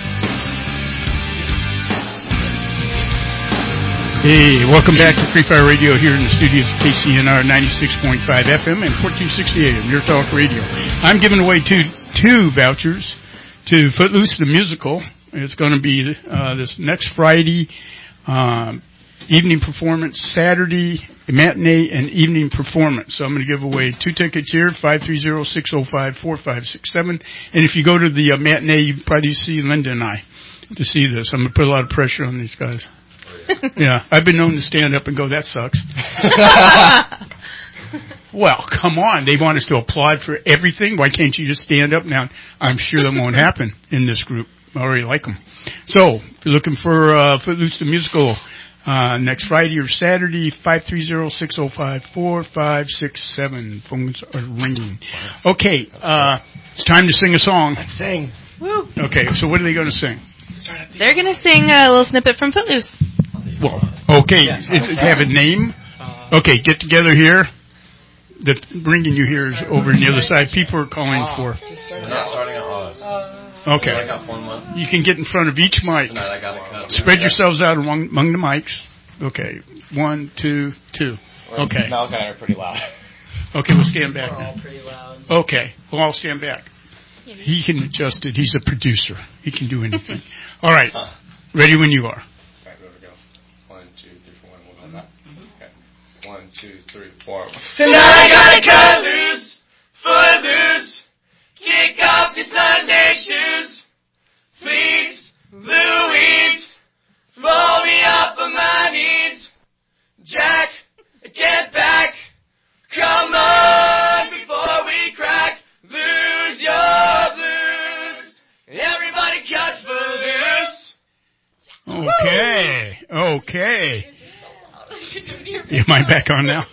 Hey, welcome back to Free Fire Radio here in the studios of K C N R ninety-six point five F M and fourteen sixty A M, Your Talk Radio. I'm giving away two two vouchers to Footloose the Musical. It's going to be uh, this next Friday, um, evening performance, Saturday, matinee and evening performance. So I'm going to give away two tickets here, five three zero, six zero five, four five six seven. And if you go to the uh, matinee, you probably see Linda and I to see this. I'm going to put a lot of pressure on these guys. Yeah, I've been known to stand up and go, that sucks. Well, come on. They want us to applaud for everything. Why can't you just stand up now? I'm sure that won't happen in this group. I already like them. So, if you're looking for uh, Footloose the Musical uh, next Friday or Saturday, five three zero, six zero five, four five six seven. Phones are ringing. Okay, uh, it's time to sing a song. Let's sing. Woo. Okay, so what are they going to sing? They're going to sing a little snippet from Footloose. Well, okay, is it have a name? Okay, get together here. The bringing you here is over on the other side. People are calling for. We're not starting at us. Okay. I got one month. You can get in front of each mic. Tonight I got a cup. Spread yourselves out among, among the mics. Okay, one, two, two. Okay. Malachi and I are pretty loud. Okay, we'll stand back. We're all pretty loud. Okay, we'll all stand back. He can adjust it. He's a producer. He can do anything. All right, ready when you are. One, two, three, four. Tonight I gotta cut loose, foot loose, kick off your Sunday shoes, please, Louise, roll me up on my knees, Jack, get back, come on before we crack, lose your blues, everybody cut foot loose. Okay, okay. Am I back on now?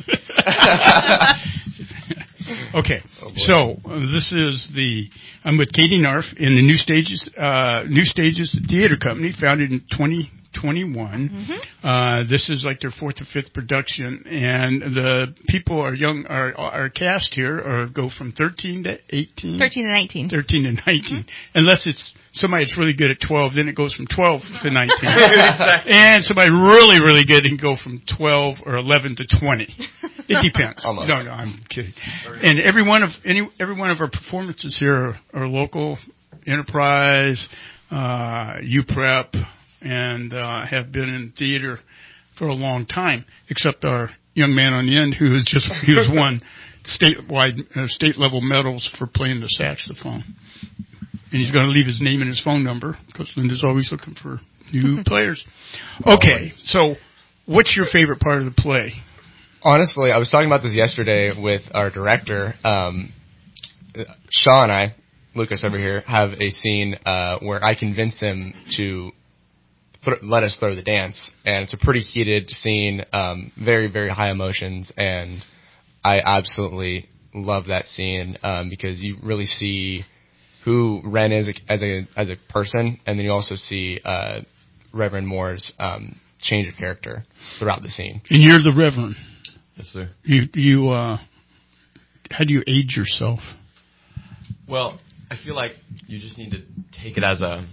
Okay, oh so uh, this is the I'm with Katie Narf in the New Stages uh, New Stages Theater Company, founded in twenty twenty-one. Mm-hmm. Uh, this is like their fourth or fifth production, and the people are young. Our our cast here are go from thirteen to eighteen, thirteen to nineteen, thirteen to nineteen, mm-hmm. unless it's somebody that's really good at twelve, then it goes from twelve to nineteen. And somebody really, really good can go from twelve or eleven to twenty. It depends. Almost. No, no, I'm kidding. And every one of any every one of our performances here are, are local, Enterprise, uh, U P R E P, and uh, have been in theater for a long time, except our young man on the end who has just he has won statewide uh, state level medals for playing the saxophone. And he's going to leave his name and his phone number because Linda's always looking for new players. Okay, so what's your favorite part of the play? Honestly, I was talking about this yesterday with our director. Um, Shaw and I, Lucas over here, have a scene uh, where I convince him to th- let us throw the dance. And it's a pretty heated scene, um, very, very high emotions. And I absolutely love that scene um, because you really see who Ren is as a as a person, and then you also see uh, Reverend Moore's um, change of character throughout the scene. And you're the Reverend. Yes, sir. You, you, uh, how do you age yourself? Well, I feel like you just need to take it as a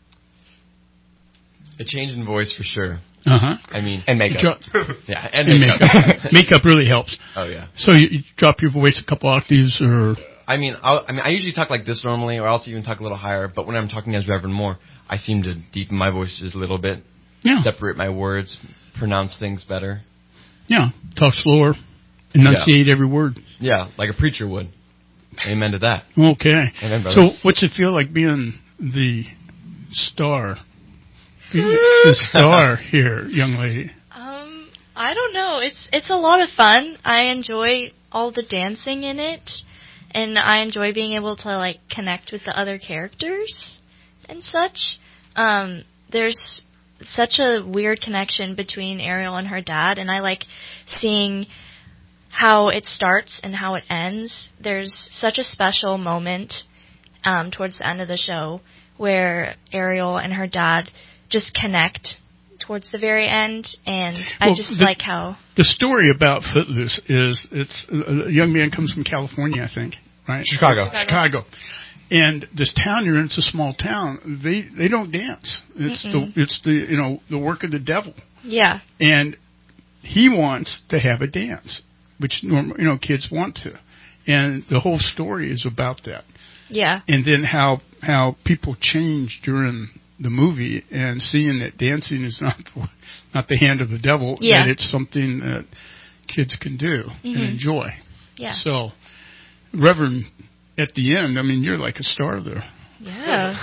a change in voice for sure. Uh huh. I mean, and makeup. Dro- yeah, and, and makeup. makeup. Makeup really helps. Oh yeah. So you, you drop your voice a couple octaves, or I mean, I'll, I mean, I usually talk like this normally, or else even talk a little higher. But when I'm talking as Reverend Moore, I seem to deepen my voice just a little bit, yeah. separate my words, pronounce things better. Yeah, talk slower, enunciate yeah. every word. Yeah, like a preacher would. Amen to that. Okay. Amen, brother. So, what's it feel like being the star? Being the star here, young lady. Um, I don't know. It's it's a lot of fun. I enjoy all the dancing in it, and I enjoy being able to like connect with the other characters and such. Um, there's such a weird connection between Ariel and her dad, and I like seeing how it starts and how it ends. There's such a special moment um, towards the end of the show where Ariel and her dad just connect towards the very end, and well, I just the, like how... The story about Footloose is it's a young man comes from California, I think, right? Chicago. Chicago. Chicago. And this town you're in, it's a small town. They they don't dance. It's Mm-mm. the it's the you know the work of the devil. Yeah. And he wants to have a dance, which normal you know kids want to, and the whole story is about that. Yeah. And then how how people change during the movie, and seeing that dancing is not the, not the hand of the devil, yeah. that it's something that kids can do mm-hmm. and enjoy. Yeah. So, Reverend, at the end, I mean, you're like a star there. Yeah.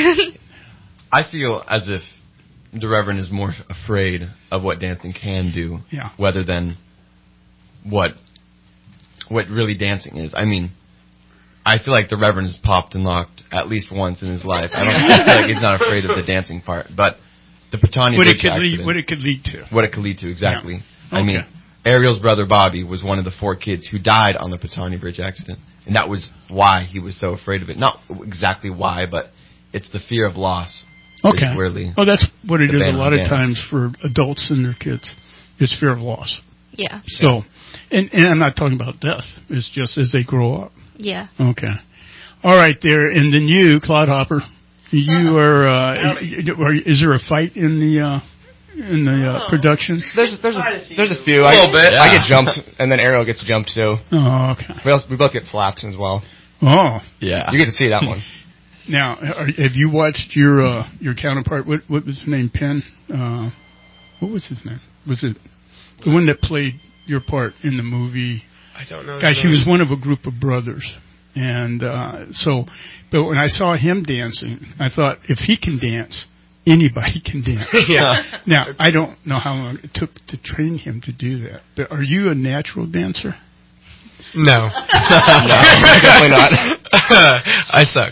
I feel as if the Reverend is more afraid of what dancing can do, yeah. rather than what what really dancing is. I mean, I feel like the Reverend has popped and locked at least once in his life. I don't I feel like he's not afraid of the dancing part, but the Patani what Bridge it could accident, lead, what it could lead to. What it could lead to, exactly. Yeah. I Okay. mean, Ariel's brother Bobby was one of the four kids who died on the Patani Bridge accident, and that was why he was so afraid of it. Not exactly why, but it's the fear of loss. Okay. Really well, that's what it is a lot of dance. times for adults and their kids. It's fear of loss. Yeah. So, and, and I'm not talking about death. It's just as they grow up. Yeah. Okay. All right, there. And then you, Clodhopper, you are, uh, are, is there a fight in the, uh, in the, uh, production? There's, there's a, there's a few. A little bit. I get jumped, and then Ariel gets jumped too. Oh, okay. We, also, we both get slapped as well. Oh. Yeah. You get to see that one. Now, are, have you watched your, uh, your counterpart? What, what was his name? Penn? Uh, what was his name? Was it the one that played your part in the movie? I don't know. Gosh, he was one of a group of brothers. And uh, so, but when I saw him dancing, I thought, if he can dance, anybody can dance. Yeah. Now, I don't know how long it took to train him to do that. But are you a natural dancer? No. No, definitely not. I suck.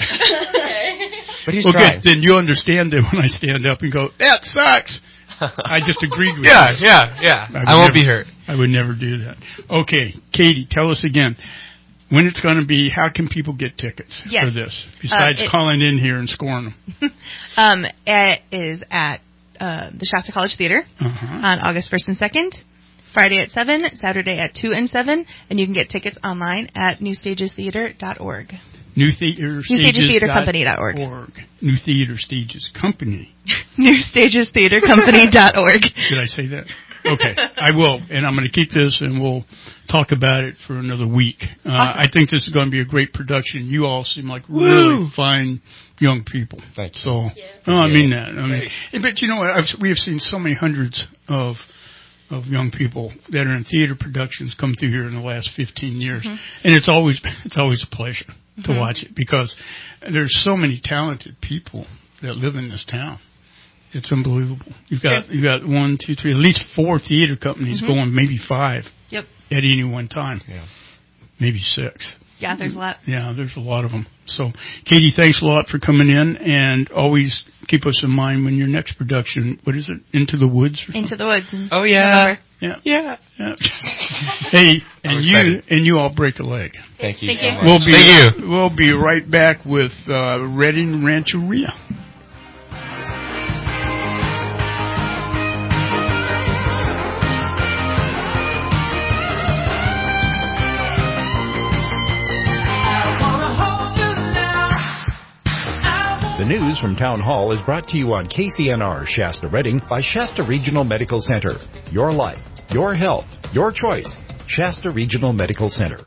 But he's well, trying. good. Then you understand that when I stand up and go, that sucks. I just agreed with yeah, you. Yeah, yeah, yeah. I, I never, won't be hurt. I would never do that. Okay, Katie, tell us again. When it's going to be, how can people get tickets yes. for this, besides uh, it, calling in here and scoring them? um, it is at uh, the Shasta College Theater uh-huh. on August first and second, Friday at seven, Saturday at two and seven, and you can get tickets online at new stages theater dot org. New Theater New Stages Theater Company dot org. New Theater Stages Company. New Stages Theater Company dot org. Did I say that? Okay, I will, and I'm going to keep this, and we'll talk about it for another week. Uh, awesome. I think this is going to be a great production. You all seem like really Woo. fine young people. Thank you. So, yeah. oh, I mean that. I mean, but you know what? I've, we have seen so many hundreds of of young people that are in theater productions come through here in the last fifteen years, mm-hmm. and it's always it's always a pleasure mm-hmm. to watch it because there's so many talented people that live in this town. It's unbelievable. You've got you got one, two, three, at least four theater companies mm-hmm. going, maybe five. Yep. At any one time. Yeah. Maybe six. Yeah, there's a lot. Yeah, there's a lot of them. So, Katie, thanks a lot for coming in, and always keep us in mind when your next production. What is it? Into the Woods. Or Into something? the Woods. Oh yeah. Yeah. Yeah. yeah. Hey, and you and you all break a leg. Thank you. Thank so you. much. We'll be Thank you. We'll be right back with uh, Redding Rancheria. news from Town Hall is brought to you on K C N R Shasta Redding by Shasta Regional Medical Center. Your life, your health, your choice. Shasta Regional Medical Center.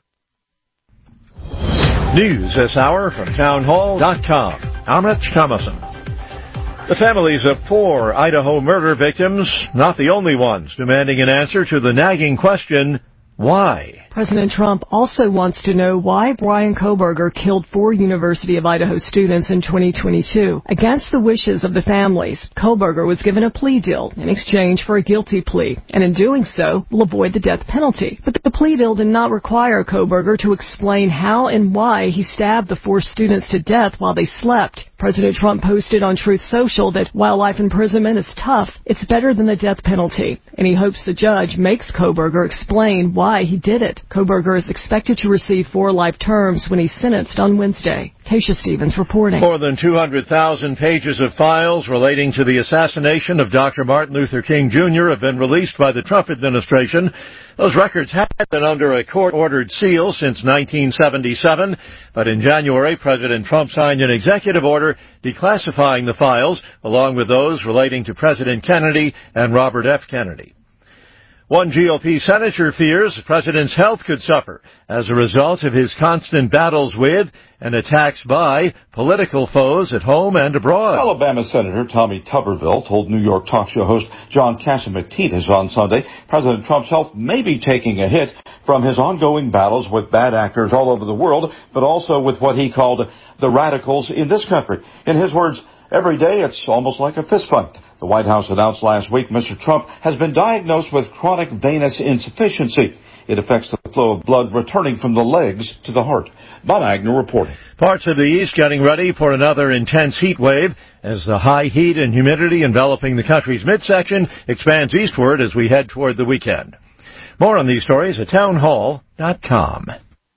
News this hour from town hall dot com. I'm Rich Thomason. The families of four Idaho murder victims, not the only ones, demanding an answer to the nagging question, why? President Trump also wants to know why Brian Kohberger killed four University of Idaho students in twenty twenty-two. Against the wishes of the families, Kohberger was given a plea deal in exchange for a guilty plea, and in doing so, will avoid the death penalty. But the plea deal did not require Kohberger to explain how and why he stabbed the four students to death while they slept. President Trump posted on Truth Social that while life imprisonment is tough, it's better than the death penalty, and he hopes the judge makes Kohberger explain why he did it. Kohberger is expected to receive four life terms when he's sentenced on Wednesday. Tasha Stevens reporting. More than two hundred thousand pages of files relating to the assassination of Doctor Martin Luther King Junior have been released by the Trump administration. Those records had been under a court-ordered seal since nineteen seventy-seven, but in January, President Trump signed an executive order declassifying the files, along with those relating to President Kennedy and Robert F. Kennedy. One G O P senator fears the president's health could suffer as a result of his constant battles with and attacks by political foes at home and abroad. Alabama Senator Tommy Tuberville told New York talk show host John Catsimatidis on Sunday President Trump's health may be taking a hit from his ongoing battles with bad actors all over the world, but also with what he called the radicals in this country. In his words, every day it's almost like a fistfight. The White House announced last week Mister Trump has been diagnosed with chronic venous insufficiency. It affects the flow of blood returning from the legs to the heart. Bob Agnew reporting. Parts of the east getting ready for another intense heat wave as the high heat and humidity enveloping the country's midsection expands eastward as we head toward the weekend. More on these stories at town hall dot com.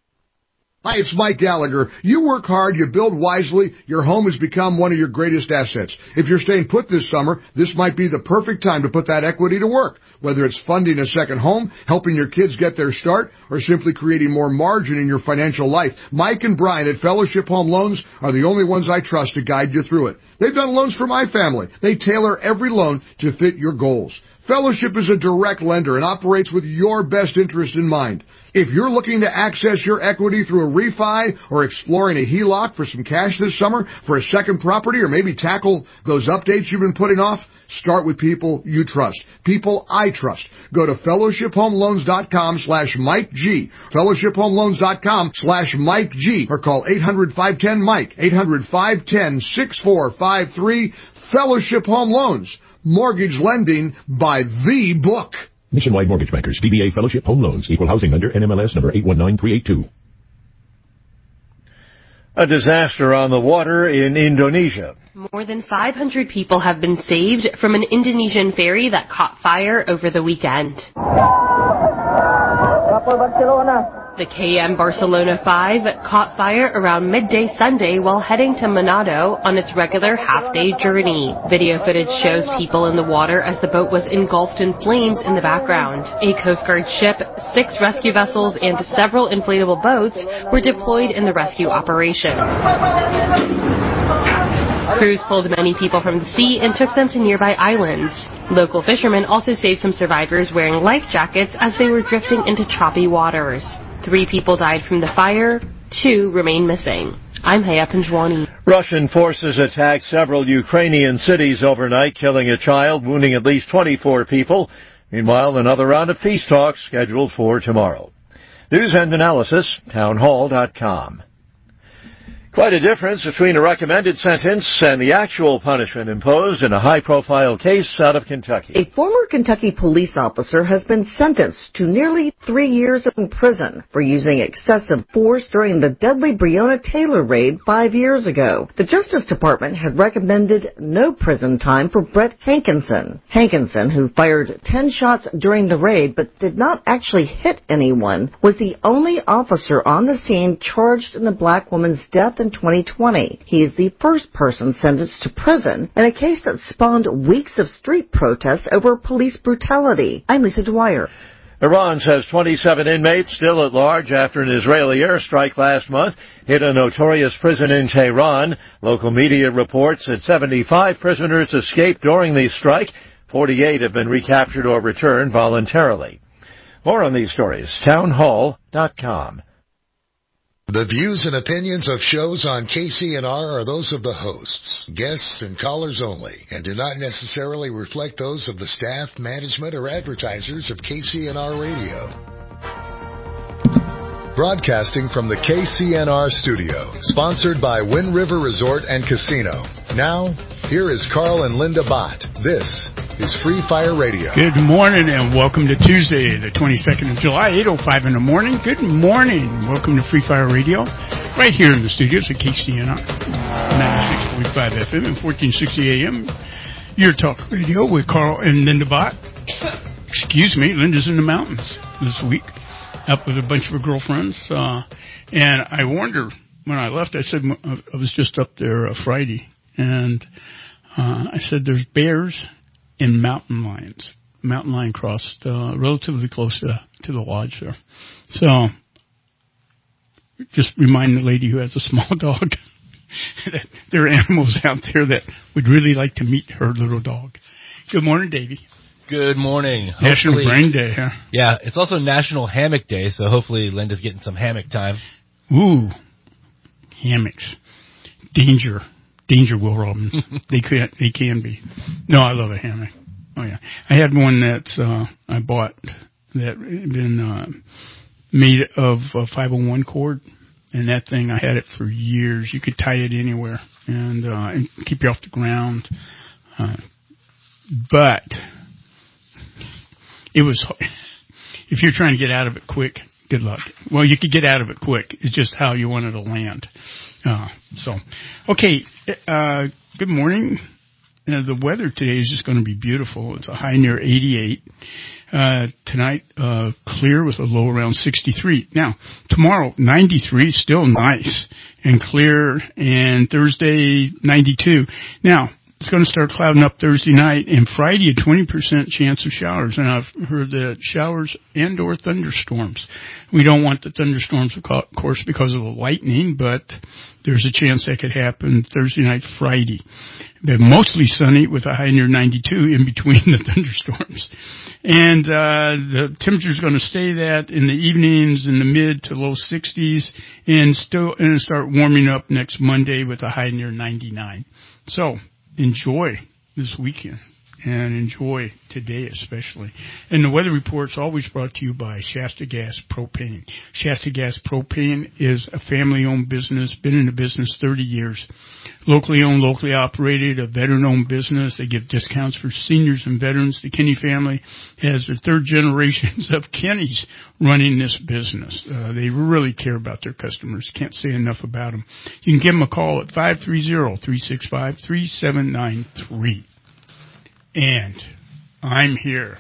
Hi, it's Mike Gallagher. You work hard, you build wisely, your home has become one of your greatest assets. If you're staying put this summer, this might be the perfect time to put that equity to work. Whether it's funding a second home, helping your kids get their start, or simply creating more margin in your financial life, Mike and Brian at Fellowship Home Loans are the only ones I trust to guide you through it. They've done loans for my family. They tailor every loan to fit your goals. Fellowship is a direct lender and operates with your best interest in mind. If you're looking to access your equity through a refi or exploring a H E L O C for some cash this summer for a second property or maybe tackle those updates you've been putting off, start with people you trust. People I trust. Go to fellowship home loans dot com slash Mike G. fellowship home loans dot com slash Mike G. Or call eight hundred, five one zero, Mike. eight hundred, five one zero, six four five three. Fellowship Home Loans. Mortgage lending by the book. Nationwide Mortgage Bankers, D B A Fellowship Home Loans, Equal Housing Lender, N M L S number eight one nine three eight two. A disaster on the water in Indonesia. More than five hundred people have been saved from an Indonesian ferry that caught fire over the weekend. The K M Barcelona five caught fire around midday Sunday while heading to Manado on its regular half-day journey. Video footage shows people in the water as the boat was engulfed in flames in the background. A Coast Guard ship, six rescue vessels, and several inflatable boats were deployed in the rescue operation. Crews pulled many people from the sea and took them to nearby islands. Local fishermen also saved some survivors wearing life jackets as they were drifting into choppy waters. Three people died from the fire. Two remain missing. I'm Haya Panjwani. Russian forces attacked several Ukrainian cities overnight, killing a child, wounding at least twenty-four people. Meanwhile, another round of peace talks scheduled for tomorrow. News and analysis, town hall dot com. Quite a difference between a recommended sentence and the actual punishment imposed in a high-profile case out of Kentucky. A former Kentucky police officer has been sentenced to nearly three years in prison for using excessive force during the deadly Breonna Taylor raid five years ago. The Justice Department had recommended no prison time for Brett Hankinson. Hankinson, who fired ten shots during the raid but did not actually hit anyone, was the only officer on the scene charged in the black woman's death in twenty twenty. He is the first person sentenced to prison in a case that spawned weeks of street protests over police brutality. I'm Lisa Dwyer. Iran says twenty-seven inmates still at large after an Israeli airstrike last month hit a notorious prison in Tehran. Local media reports that seventy-five prisoners escaped during the strike. forty-eight have been recaptured or returned voluntarily. More on these stories, townhall dot com. The views and opinions of shows on K C N R are those of the hosts, guests, and callers only, and do not necessarily reflect those of the staff, management, or advertisers of K C N R Radio. Broadcasting from the K C N R studio, sponsored by Wind River Resort and Casino. Now, here is Carl and Linda Bott. This is Free Fire Radio. Good morning and welcome to Tuesday, the twenty-second of July, eight oh five in the morning. Good morning. Welcome to Free Fire Radio, right here in the studios at K C N R, ninety-six point five F M and fourteen sixty A M. Your talk radio with Carl and Linda Bott. Excuse me, Linda's in the mountains this week, up with a bunch of her girlfriends. Uh, and I warned her when I left. I said I was just up there uh, Friday, and uh, I said there's bears and mountain lions. Mountain lion crossed uh, relatively close to, to the lodge there. So just remind the lady who has a small dog that there are animals out there that would really like to meet her little dog. Good morning, Davey. Good morning. National Hopefully, Brain Day, huh? Yeah, it's also National Hammock Day, so hopefully Linda's getting some hammock time. Ooh, hammocks. Danger. Danger, Will Robin. they can they can be. No, I love a hammock. Oh yeah, I had one that uh, I bought that had been uh, made of a five oh one cord, and that thing I had it for years. You could tie it anywhere and, uh, and keep you off the ground. Uh, but it was if you're trying to get out of it quick. Good luck. Well, you could get out of it quick. It's just how you wanted to land. Uh, so, okay, uh, good morning. Uh, the weather today is just going to be beautiful. It's a high near eighty-eight. Uh, tonight, uh, clear with a low around sixty-three. Now, tomorrow, ninety-three, still nice and clear, and Thursday, ninety-two. Now, it's going to start clouding up Thursday night, and Friday a twenty percent chance of showers. And I've heard that showers and or thunderstorms. We don't want the thunderstorms, of course, because of the lightning, but there's a chance that could happen Thursday night, Friday. But mostly sunny with a high near ninety-two in between the thunderstorms. And uh the temperature's going to stay that in the evenings in the mid to low sixties, and still and start warming up next Monday with a high near ninety-nine. So, enjoy this weekend and enjoy today especially. And the weather report's always brought to you by Shasta Gas Propane. Shasta Gas Propane is a family-owned business, been in the business thirty years. Locally owned, locally operated, a veteran-owned business. They give discounts for seniors and veterans. The Kinney family has their third generations of Kinney's running this business. Uh, they really care about their customers. Can't say enough about them. You can give them a call at five three zero, three six five, three seven nine three. And I'm here.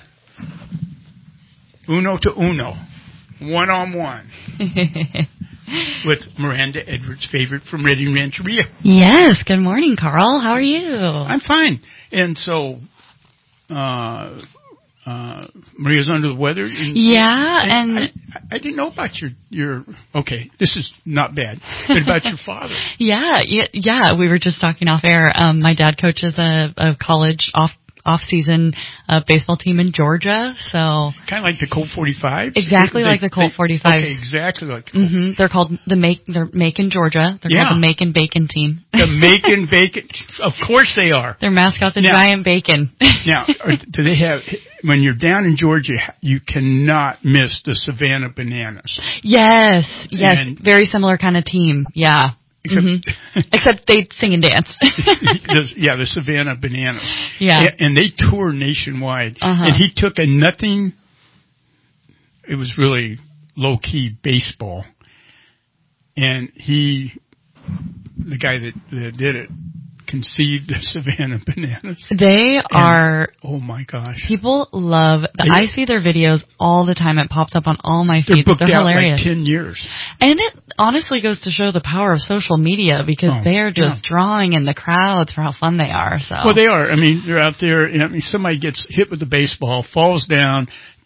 Uno to uno. One-on-one. With Miranda Edwards' favorite from Redding Rancheria. Yes. Good morning, Carl. How are you? I'm fine. And so, uh, uh, Maria's under the weather. And, yeah, and, and I, I didn't know about your, your, okay, this is not bad, but about your father. Yeah, yeah, yeah, we were just talking off air. Um, my dad coaches a, a college off off-season uh, baseball team in Georgia, so kind of like the Colt forty-fives. Exactly they, like the Colt forty-fives. Okay, exactly like. Mm-hmm. They're called the Make. They're Macon, Georgia. They're yeah. called the Macon Bacon team. The Macon Bacon. Of course they are. Their mascot's a now, giant bacon. Now, do they have? When you're down in Georgia, you cannot miss the Savannah Bananas. Yes, yes, and, very similar kind of team. Yeah. Except, mm-hmm. Except they sing and dance. the, yeah, the Savannah Bananas. Yeah. And, and they tour nationwide. Uh-huh. And he took a nothing, it was really low-key baseball. And he, the guy that, that did it, conceived the Savannah Bananas. They and, are. Oh my gosh! People love. They, I see their videos all the time. It pops up on all my feeds. They're booked they're out hilarious. like ten years. And it honestly goes to show the power of social media because oh, they are just yeah. drawing in the crowds for how fun they are. So. Well, they are. I mean, they're out there. I mean, somebody gets hit with a baseball, falls down,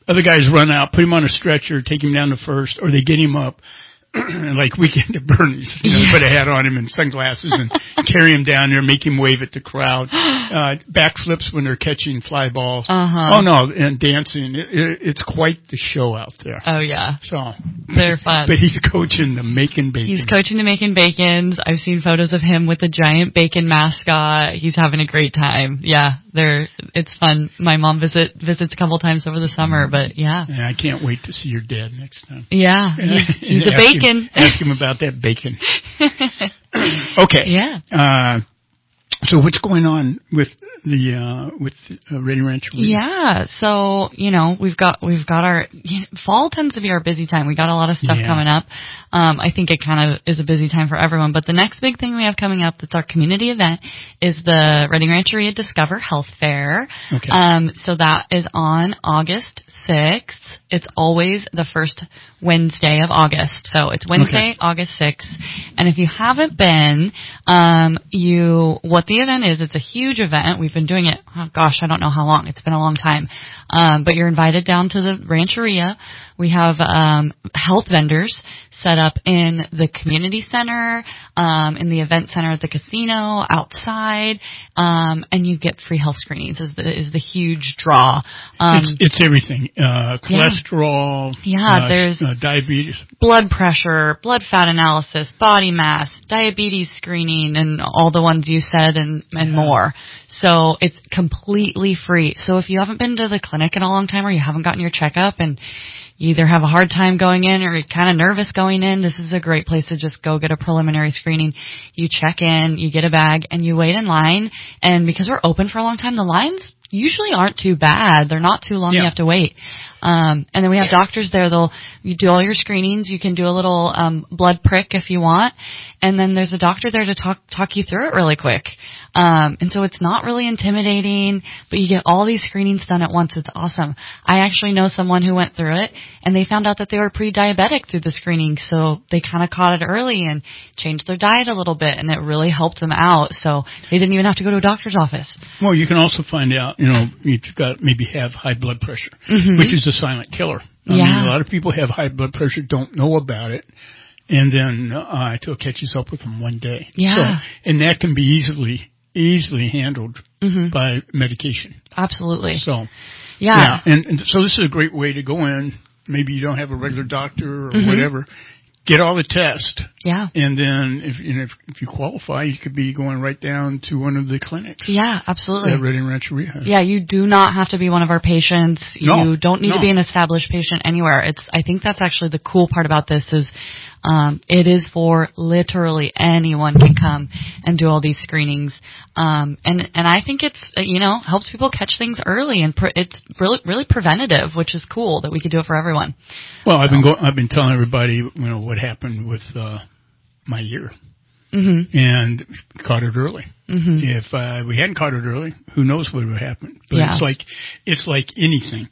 other guys run out, put him on a stretcher, take him down to first, or they get him up. Like Weekend at Bernie's, you know, Yeah. put a hat on him and sunglasses and carry him down there, make him wave at the crowd. Uh, backflips when they're catching fly balls. Uh-huh. Oh no, and dancing. It, it, it's quite the show out there. Oh yeah. So they're fun. But he's coaching the Making Bacon. He's coaching the Making Bacons. I've seen photos of him with the giant bacon mascot. He's having a great time. Yeah, they're it's fun. My mom visit visits a couple times over the summer, but yeah. And I can't wait to see your dad next time. Yeah, he's, he's a ask bacon. Him, ask him about that bacon. Okay. Yeah. Uh, so what's going on with the uh, with uh, Reading Ranch? Yeah. So you know we've got we've got our you know, fall tends to be our busy time. We got a lot of stuff Yeah. coming up. Um, I think it kind of is a busy time for everyone. But the next big thing we have coming up that's our community event is the Reading Rancheria Discover Health Fair. Okay. Um, so that is on August sixth. It's always the first Wednesday of August. So it's Wednesday, Okay. August sixth. And if you haven't been, um, you, what the event is, it's a huge event. We've been doing it, oh gosh, I don't know how long. It's been a long time. Um, but you're invited down to the rancheria. We have, um, health vendors set up in the community center, um, in the event center at the casino, outside, um, and you get free health screenings is the, is the huge draw. Um, it's, it's everything. Uh, cholesterol. Yeah, uh, there's uh, diabetes. blood pressure, blood fat analysis, body mass, diabetes screening, and all the ones you said and, and more. So it's completely free. So if you haven't been to the clinic in a long time or you haven't gotten your checkup and you either have a hard time going in or you're kind of nervous going in, this is a great place to just go get a preliminary screening. You check in, you get a bag, and you wait in line. And because we're open for a long time, the lines usually aren't too bad. They're not too long. Yeah. You have to wait. Um, and then we have doctors there. They'll you do all your screenings. You can do a little um, blood prick if you want, and then there's a doctor there to talk talk you through it really quick. Um, and so it's not really intimidating, but you get all these screenings done at once. It's awesome. I actually know someone who went through it, and they found out that they were pre-diabetic through the screening, so they kind of caught it early and changed their diet a little bit, and it really helped them out. So they didn't even have to go to a doctor's office. Well, you can also find out, you know, you've got maybe have high blood pressure, Mhm. which is a silent killer. I Yeah. mean, a lot of people have high blood pressure, don't know about it, and then uh, until it catches up with them one day. Yeah. So, and that can be easily easily handled Mhm. by medication. Absolutely. So, Yeah. and, and so this is a great way to go in. Maybe you don't have a regular doctor or Mhm. whatever. Get all the tests. Yeah. And then if you know, if, if you qualify, you could be going right down to one of the clinics. Yeah, absolutely. That Reading Rancheria has. Yeah, you do not have to be one of our patients. No, you don't need no. to be an established patient anywhere. It's I think that's actually the cool part about this is um, it is for literally anyone can come and do all these screenings. Um, and and I think it's uh, you know helps people catch things early and pre- it's really really preventative, which is cool that we could do it for everyone. Well, I've been go- I've been telling everybody, you know, what happened with uh, my year, Mhm. and caught it early. Mhm. If uh, we hadn't caught it early, who knows what would have happened? But Yeah. it's like it's like anything,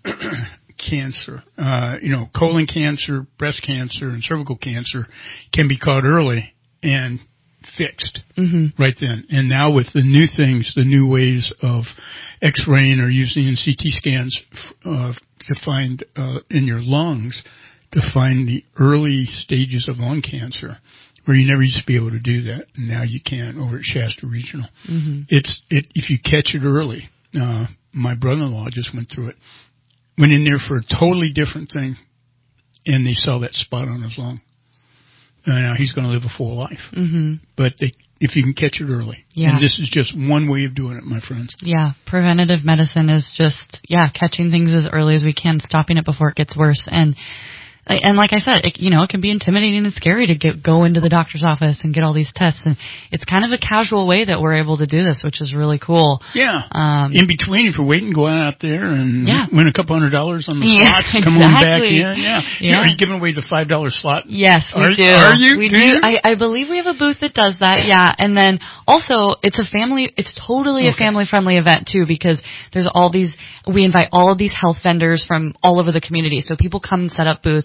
cancer, uh, you know, colon cancer, breast cancer, and cervical cancer can be caught early and fixed Mhm. right then. And now with the new things, the new ways of X-raying or using C T scans uh, to find uh, in your lungs to find the early stages of lung cancer, where you never used to be able to do that, and now you can over at Shasta Regional. Mhm. It's it if you catch it early. Uh, my brother-in-law just went through it. Went in there for a totally different thing, and they saw that spot on his lung. And now he's going to live a full life. Mhm. But they, if you can catch it early. Yeah. And this is just one way of doing it, my friends. Yeah, preventative medicine is just, yeah, catching things as early as we can, stopping it before it gets worse. And and like I said, it, you know, it can be intimidating and scary to get, go into the doctor's office and get all these tests. And it's kind of a casual way that we're able to do this, which is really cool. Yeah. Um, in between, if you're waiting, go out there and Yeah. win a couple hundred dollars on the Yeah, slots. Come on back exactly. in. Yeah. Yeah. Are you giving away the five dollar slot? Yes, we are, do. Are you? We do. do. You? I, I believe we have a booth that does that. Yeah, and then also it's a family. It's totally Okay. a family-friendly event too because there's all these. We invite all of these health vendors from all over the community, so people come and set up booths.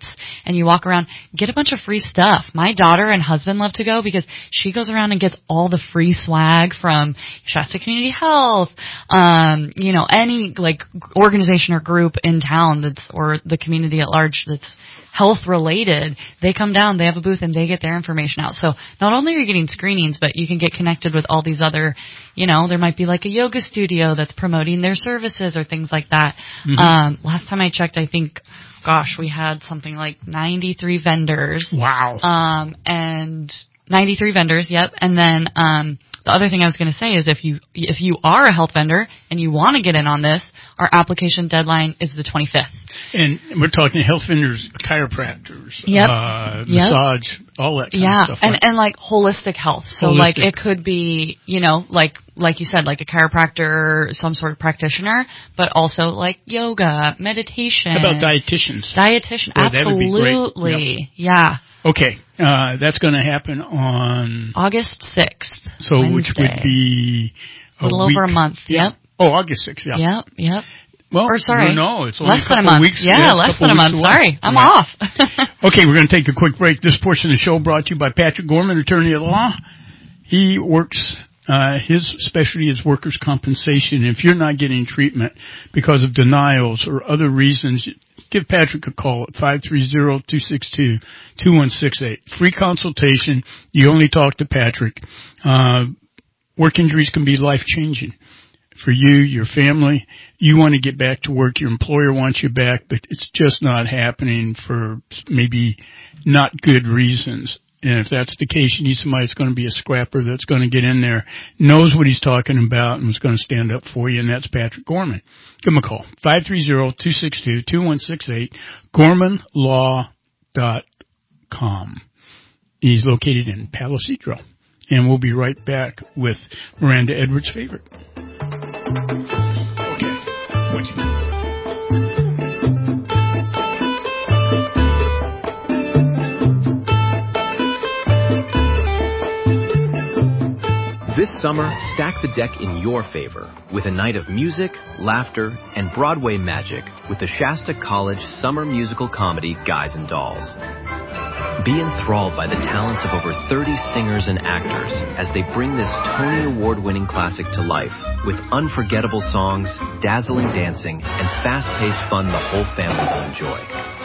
and you walk around, get a bunch of free stuff. My daughter and husband love to go because she goes around and gets all the free swag from Shasta Community Health, um, you know, any like organization or group in town that's, or the community at large that's health related. They come down, they have a booth, and they get their information out. So not only are you getting screenings, but you can get connected with all these other, you know, there might be like a yoga studio that's promoting their services or things like that. Mm-hmm. Um, last time I checked, I think, gosh, we had something like ninety-three vendors. Wow. Um, and ninety-three vendors, yep. And then, um, the other thing I was going to say is if you, if you are a health vendor and you want to get in on this, our application deadline is the twenty-fifth. And we're talking health vendors, chiropractors, yep. uh, yep. massage, all that kind yeah. of stuff. And, like. and like holistic health. So holistic. like it could be, you know, like, like you said, like a chiropractor, some sort of practitioner, but also like yoga, meditation. How about dietitians? Dietitian, Boy, absolutely. Yep. Yeah. Okay, uh, that's going to happen on August sixth. So Wednesday. which would be a little week. over a month. Yeah. Yep. Oh, August sixth. Yeah. Yep. Yep. Well, or sorry, no, it's only less a couple than a month. weeks. Yeah, yeah less than a month. Sorry, I'm yeah. off. Okay, we're going to take a quick break. This portion of the show brought to you by Patrick Gorman, attorney at law. He works. Uh, his specialty is workers' compensation. If you're not getting treatment because of denials or other reasons, give Patrick a call at five three zero, two six two, two one six eight. Free consultation. You only talk to Patrick. Uh, work injuries can be life-changing for you, your family. You want to get back to work. Your employer wants you back, but it's just not happening for maybe not good reasons. And if that's the case, you need somebody that's going to be a scrapper, that's going to get in there, knows what he's talking about, and is going to stand up for you, and that's Patrick Gorman. Give him a call, five three zero, two six two, two one six eight, gorman law dot com. He's located in Palo Cedro. And we'll be right back with Miranda Edwards' favorite. Okay. What's This summer, stack the deck in your favor with a night of music, laughter, and Broadway magic with the Shasta College summer musical comedy Guys and Dolls. Be enthralled by the talents of over thirty singers and actors as they bring this Tony Award-winning classic to life with unforgettable songs, dazzling dancing, and fast-paced fun the whole family will enjoy.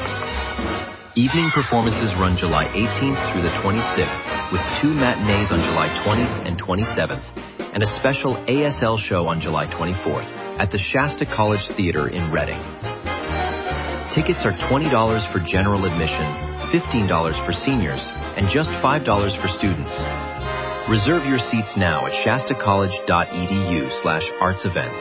Evening performances run July eighteenth through the twenty-sixth, with two matinees on July twentieth and twenty-seventh, and a special A S L show on July twenty-fourth at the Shasta College Theater in Reading. Tickets are twenty dollars for general admission, fifteen dollars for seniors, and just five dollars for students. Reserve your seats now at shastacollege.edu slash arts events.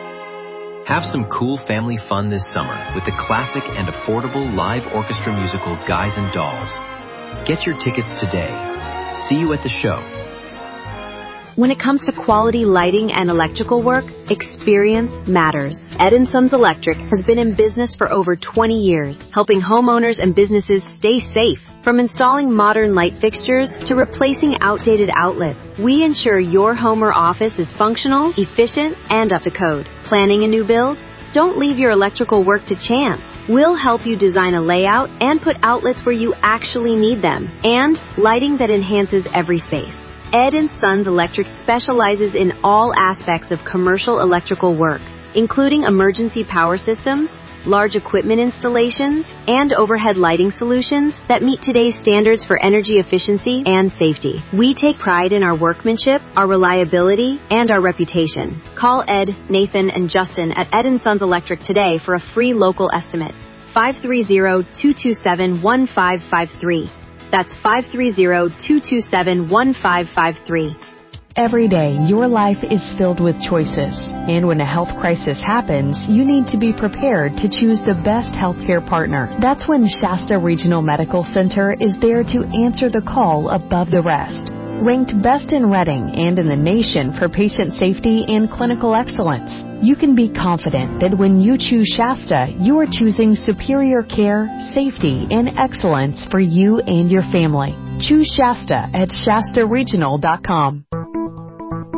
Have some cool family fun this summer with the classic and affordable live orchestra musical Guys and Dolls. Get your tickets today. See you at the show. When it comes to quality lighting and electrical work, experience matters. Ed and Sons Electric has been in business for over twenty years, helping homeowners and businesses stay safe. From installing modern light fixtures to replacing outdated outlets, we ensure your home or office is functional, efficient, and up to code. Planning a new build? Don't leave your electrical work to chance. We'll help you design a layout and put outlets where you actually need them, and lighting that enhances every space. Ed and Sons Electric specializes in all aspects of commercial electrical work, including emergency power systems, large equipment installations, and overhead lighting solutions that meet today's standards for energy efficiency and safety. We take pride in our workmanship, our reliability, and our reputation. Call Ed, Nathan, and Justin at Ed and Sons Electric today for a free local estimate. five three zero, two two seven, one five five three. That's five three zero, two two seven, one five five three. Every day, your life is filled with choices. And when a health crisis happens, you need to be prepared to choose the best healthcare partner. That's when Shasta Regional Medical Center is there to answer the call above the rest. Ranked best in Reading and in the nation for patient safety and clinical excellence, you can be confident that when you choose Shasta, you are choosing superior care, safety, and excellence for you and your family. Choose Shasta at shasta regional dot com.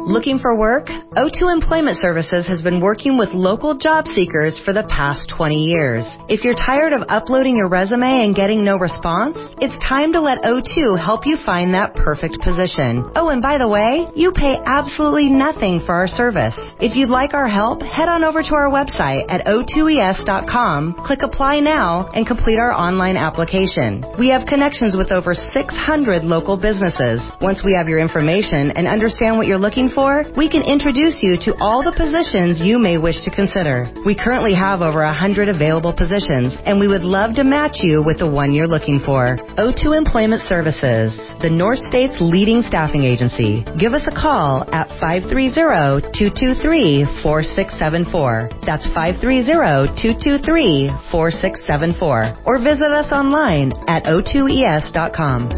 Looking for work? O two Employment Services has been working with local job seekers for the past twenty years. If you're tired of uploading your resume and getting no response, it's time to let O two help you find that perfect position. Oh, and by the way, you pay absolutely nothing for our service. If you'd like our help, head on over to our website at O two E S dot com, click Apply Now, and complete our online application. We have connections with over six hundred local businesses. Once we have your information and understand what you're looking for, we can introduce you to all the positions you may wish to consider. We currently have over one hundred available positions, and we would love to match you with the one you're looking for. O two Employment Services, the North State's leading staffing agency. Give us a call at five three zero, two two three, four six seven four. That's five three zero, two two three, four six seven four. Or visit us online at O two E S dot com.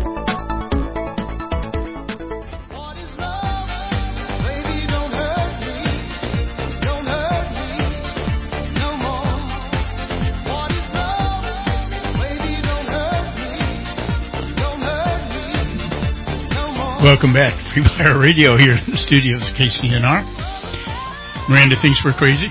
Welcome back. Free Wire Radio here in the studios of K C N R. Miranda thinks we're crazy.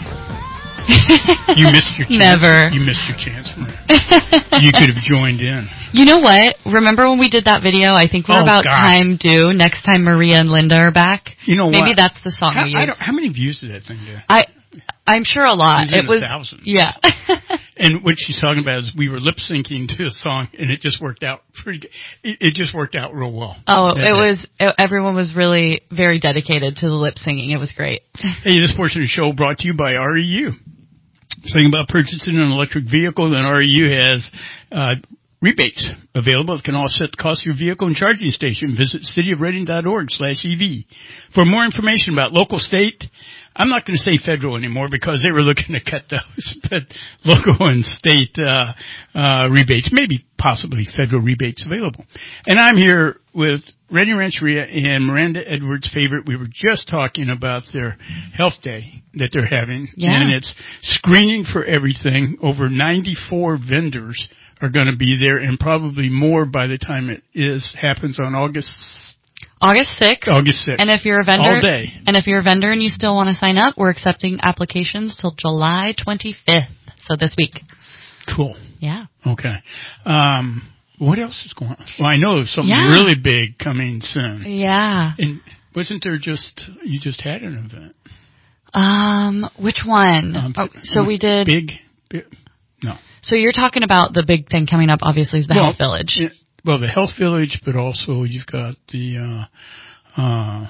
You missed your chance. Never. You missed your chance, Miranda. You could have joined in. You know what? Remember when we did that video? I think we're Oh, about God. time due. Next time Maria and Linda are back. You know Maybe what? that's the song how, we I use. don't, how many views did that thing get? I, I'm sure a lot. It was in It was a thousand. Yeah. And what she's talking about is we were lip syncing to a song, and it just worked out pretty good. It, it just worked out real well. Oh, That- it was, it, everyone was really very dedicated to the lip singing. It was great. Hey, this portion of the show brought to you by R E U. Thinking about purchasing an electric vehicle, then R E U has uh, rebates available that can offset the cost of your vehicle and charging station. Visit cityofreading.org slash EV. For more information about local, state, I'm not going to say federal anymore because they were looking to cut those, but local and state uh, uh, rebates, maybe possibly federal rebates available. And I'm here with Redding Rancheria and Miranda Edwards' favorite. We were just talking about their health day that they're having, Yeah. and it's screening for everything. Over ninety-four vendors are going to be there, and probably more by the time it is happens on August August sixth. August sixth. And if you're a vendor, all day. And if you're a vendor and you still want to sign up, we're accepting applications till July twenty-fifth. So this week. Cool. Yeah. Okay. Um, what else is going on? Well, I know there's something Yeah. really big coming soon. Yeah. And wasn't there just, you just had an event? Um, which one? Um, oh, so we did. Big, big, no. So you're talking about the big thing coming up, obviously, is the Well, Health Village. Yeah, well, the Health Village, but also you've got the uh, uh,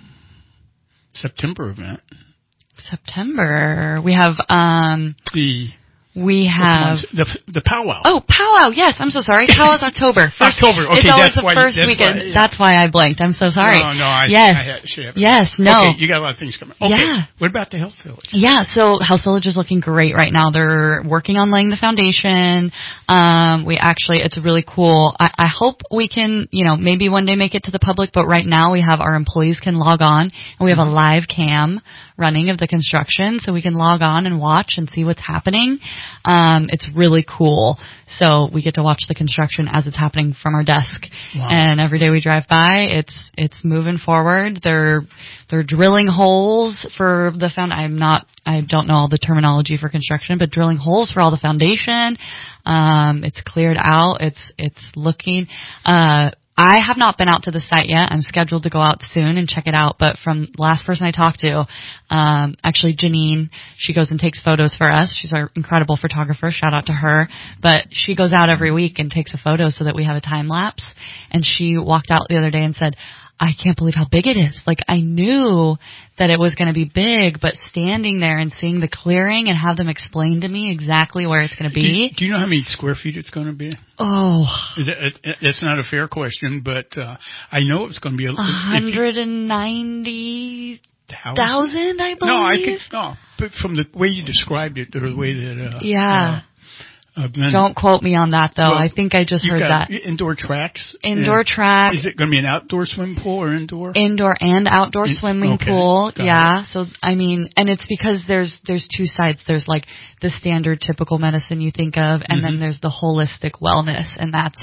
September event. September. We have, um, The we oh, come have. on, the the powwow. Oh, powwow. Yes, I'm so sorry. Powwow's October. First, October. Okay, it's always that's the why- first that's weekend. why, yeah. That's why I blanked. I'm so sorry. No, no, I, yes. I had, should have. Yes, no. Okay, you got a lot of things coming. Okay, Yeah. what about the Health Village? Yeah, so Health Village is looking great right now. They're working on laying the foundation. Um, we actually, it's really cool. I, I hope we can, you know, maybe one day make it to the public, but right now we have our employees can log on, and we have a live cam running of the construction, so we can log on and watch and see what's happening. Um, it's really cool. So we get to watch the construction as it's happening from our desk. Wow. And every day we drive by, it's it's moving forward. They're they're drilling holes for the found. I'm not. I don't know all the terminology for construction, but drilling holes for all the foundation. Um, it's cleared out. It's it's looking. Uh, I have not been out to the site yet. I'm scheduled to go out soon and check it out. But from the last person I talked to, um, actually Janine, she goes and takes photos for us. She's our incredible photographer. Shout out to her. But she goes out every week and takes a photo so that we have a time lapse. And she walked out the other day and said, I can't believe how big it is. Like, I knew that it was going to be big, but standing there and seeing the clearing and have them explain to me exactly where it's going to Do you, be. do you know how many square feet it's going to be? Oh. Is it, it, it's not a fair question, but uh, I know it's going to be a one hundred ninety thousand, I believe. No, I could no. But from the way you described it, or the way that uh, Yeah. uh, uh, then, Don't quote me on that, though. well, I think I just you've heard got that. indoor tracks. Indoor and track. Is it going to be an outdoor swimming pool or indoor? Indoor and outdoor In- swimming okay, pool. got Yeah. it. So, I mean, and it's because there's, there's two sides. There's like the standard typical medicine you think of, and Mhm. then there's the holistic wellness. And that's,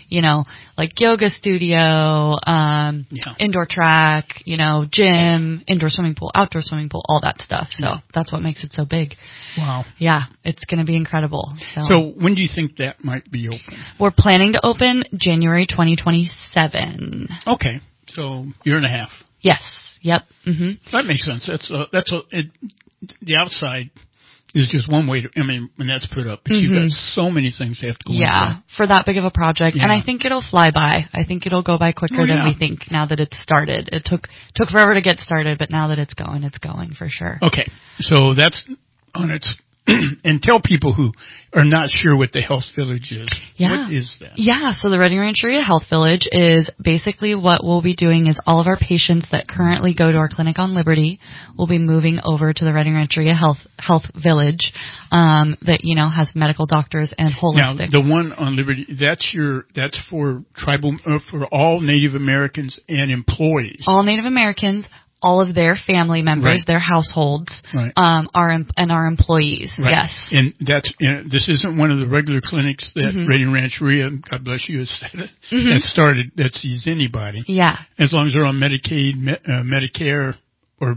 you know, like yoga studio, um, yeah. indoor track, you know, gym, indoor swimming pool, outdoor swimming pool, all that stuff. So Yeah. that's what makes it so big. Wow. Yeah, it's going to be incredible. So. so when do you think that might be open? We're planning to open January twenty twenty-seven. Okay, so year and a half. Yes. Yep. Mm-hmm. That makes sense. That's uh, that's a, it, the outside is just one way to. I mean, when that's put up, but mm-hmm. you've got so many things that have to go. Yeah, into for that big of a project, yeah. and I think it'll fly by. I think it'll go by quicker oh, yeah. than we think. Now that it's started, it took took forever to get started, but now that it's going, it's going for sure. Okay, so that's on its. And tell people who are not sure what the Health Village is. Yeah. What is that? Yeah, so the Redding Rancheria Health Village is basically what we'll be doing is all of our patients that currently go to our clinic on Liberty will be moving over to the Redding Rancheria Health Health Village um, that, you know, has medical doctors and holistic. Now, the one on Liberty, that's your that's for tribal uh, for all Native Americans and employees. All Native Americans, all of their family members, right. their households, right. um, our and our employees. Right. Yes, and that's you know, this isn't one of the regular clinics that mm-hmm. Redding Rancheria, God bless you, has said it, mm-hmm. has started that sees anybody. Yeah, as long as they're on Medicaid, me, uh, Medicare, or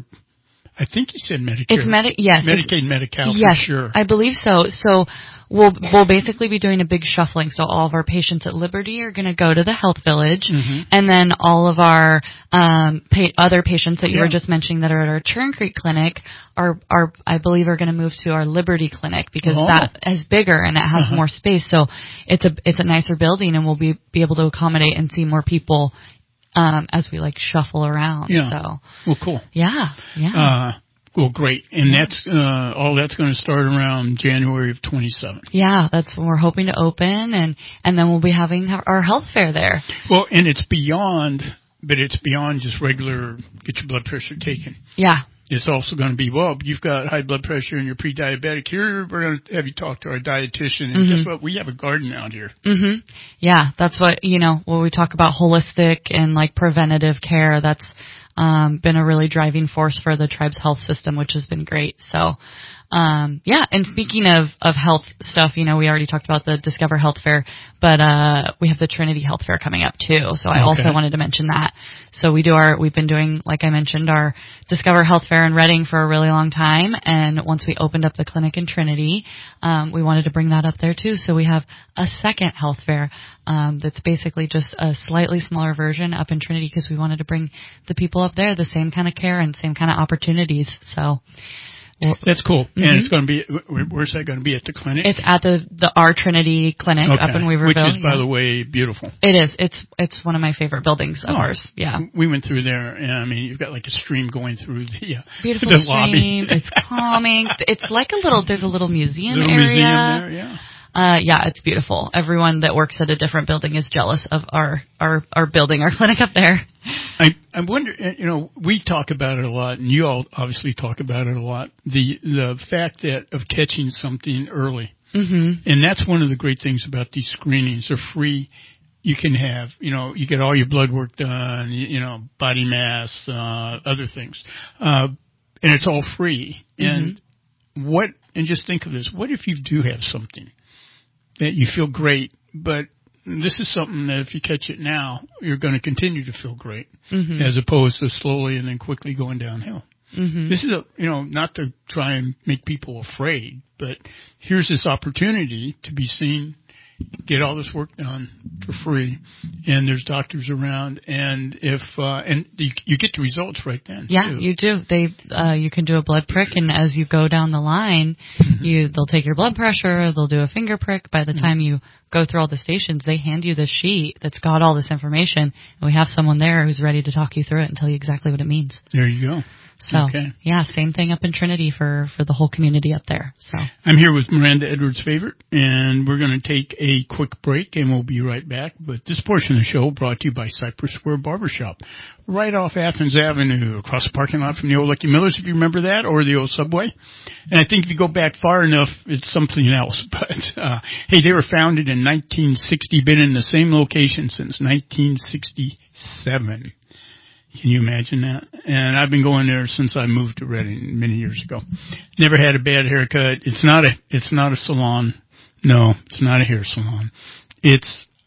I think you said Medicare. It's Medi- yes, Medicaid, Medi-Cal yes, for sure. I believe so. So we'll we'll basically be doing a big shuffling. So all of our patients at Liberty are going to go to the Health Village, mm-hmm. and then all of our um, pa- other patients that you yeah. were just mentioning that are at our Churn Creek clinic are are I believe are going to move to our Liberty clinic because oh. that is bigger and it has uh-huh. more space. So it's a it's a nicer building, and we'll be be able to accommodate and see more people um, as we like shuffle around. Yeah. So well, cool. Yeah. Yeah. Uh, Well, great. And that's, uh, all that's going to start around January of twenty-seven. Yeah, that's when we're hoping to open, and, and then we'll be having our health fair there. Well, and it's beyond, but it's beyond just regular get your blood pressure taken. Yeah. It's also going to be, well, you've got high blood pressure and you're pre-diabetic. Here, we're going to have you talk to our dietitian. And mm-hmm. guess what? We have a garden out here. Mm-hmm. Yeah, that's what, you know, when we talk about holistic and like preventative care, that's, Um, been a really driving force for the tribe's health system, which has been great. So, um, yeah. And speaking of, of health stuff, you know, we already talked about the Discover Health Fair, but, uh, we have the Trinity Health Fair coming up too. So I okay. also wanted to mention that. So we do our, we've been doing, like I mentioned, our Discover Health Fair in Redding for a really long time. And once we opened up the clinic in Trinity, um, we wanted to bring that up there too. So we have a second health fair, um, that's basically just a slightly smaller version up in Trinity because we wanted to bring the people up there the same kind of care and same kind of opportunities. So well, that's cool. Mm-hmm. And it's going to be, where's that going to be, at the clinic? It's at the, the our Trinity clinic okay. up in Weaverville. Which is, yeah. by the way, beautiful. It is. It's it's one of my favorite buildings of oh, ours. Yeah. We went through there, and I mean, you've got like a stream going through the, uh, beautiful the stream. lobby. It's calming. It's like a little, there's a little museum little area. museum there, yeah. Uh, yeah, it's beautiful. Everyone that works at a different building is jealous of our, our, our building, our clinic up there. I, I wonder, you know, we talk about it a lot, and you all obviously talk about it a lot, the, the fact that of catching something early. Mm-hmm. And that's one of the great things about these screenings. They're free. You can have, you know, you get all your blood work done, you, you know, body mass, uh, other things. Uh, and it's all free. Mm-hmm. And what, and just think of this, what if you do have something that you feel great, but this is something that if you catch it now, you're going to continue to feel great, mm-hmm. as opposed to slowly and then quickly going downhill. Mm-hmm. This is a, you know, not to try and make people afraid, but here's this opportunity to be seen, get all this work done for free, and there's doctors around, and if uh, and you, you get the results right then. Yeah, too. you do. They uh, you can do a blood prick, and as you go down the line, mm-hmm. you they'll take your blood pressure, they'll do a finger prick. By the mm-hmm. time you go through all the stations, they hand you this sheet that's got all this information, and we have someone there who's ready to talk you through it and tell you exactly what it means. There you go. So, okay. yeah, same thing up in Trinity for, for the whole community up there. So I'm here with Miranda Edwards-Favorite, and we're going to take a quick break, and we'll be right back. But this portion of the show brought to you by Cypress Square Barbershop, right off Athens Avenue, across the parking lot from the old Lucky Millers, if you remember that, or the old Subway. And I think if you go back far enough, it's something else. But, uh, hey, they were founded in nineteen sixty, been in the same location since nineteen sixty-seven. Can you imagine that? And I've been going there since I moved to Redding many years ago. Never had a bad haircut. It's not a, it's not a salon. No, it's not a hair salon. It's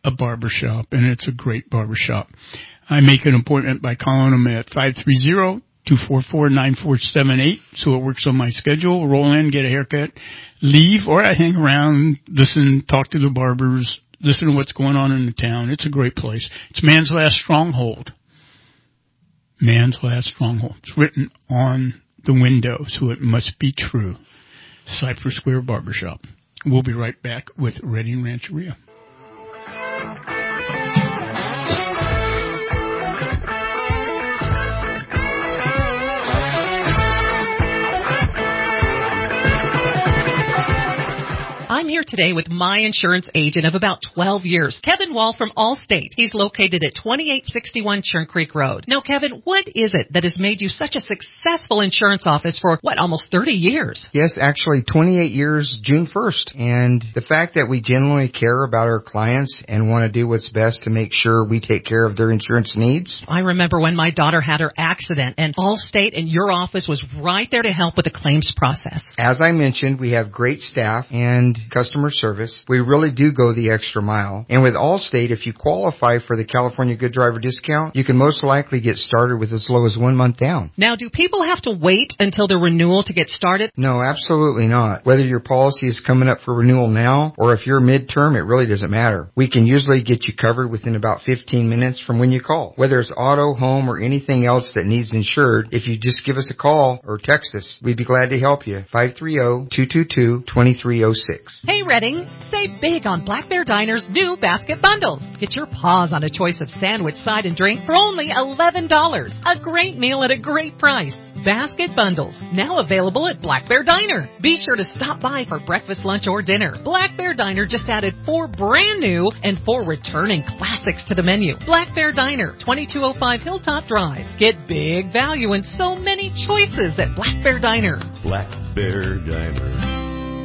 a barbershop, and it's a great barbershop. I make an appointment by calling them at five three zero, two four four, nine four seven eight, so it works on my schedule. Roll in, get a haircut, leave, or I hang around, listen, talk to the barbers, listen to what's going on in the town. It's a great place. It's Man's Last Stronghold. Man's Last Stronghold. It's written on the window, so it must be true. Cypress Square Barbershop. We'll be right back with Redding Rancheria. I'm here today with my insurance agent of about twelve years, Kevin Wall from Allstate. He's located at twenty-eight sixty-one Churn Creek Road. Now, Kevin, what is it that has made you such a successful insurance office for, what, almost thirty years? Yes, actually twenty-eight years, June first. And the fact that we genuinely care about our clients and want to do what's best to make sure we take care of their insurance needs. I remember when my daughter had her accident, and Allstate and your office was right there to help with the claims process. As I mentioned, we have great staff and customer service. We really do go the extra mile. And with Allstate, if you qualify for the California Good Driver discount, you can most likely get started with as low as one month down. Now, do people have to wait until the renewal to get started? No, absolutely not. Whether your policy is coming up for renewal now or if you're midterm, it really doesn't matter. We can usually get you covered within about fifteen minutes from when you call. Whether it's auto, home, or anything else that needs insured, if you just give us a call or text us, we'd be glad to help you. five three zero, two two two, two three zero six. Hey, Redding, save big on Black Bear Diner's new basket bundles. Get your paws on a choice of sandwich, side, and drink for only eleven dollars. A great meal at a great price. Basket bundles, now available at Black Bear Diner. Be sure to stop by for breakfast, lunch, or dinner. Black Bear Diner just added four brand new and four returning classics to the menu. Black Bear Diner, twenty-two oh five Hilltop Drive. Get big value and so many choices at Black Bear Diner. Black Bear Diner.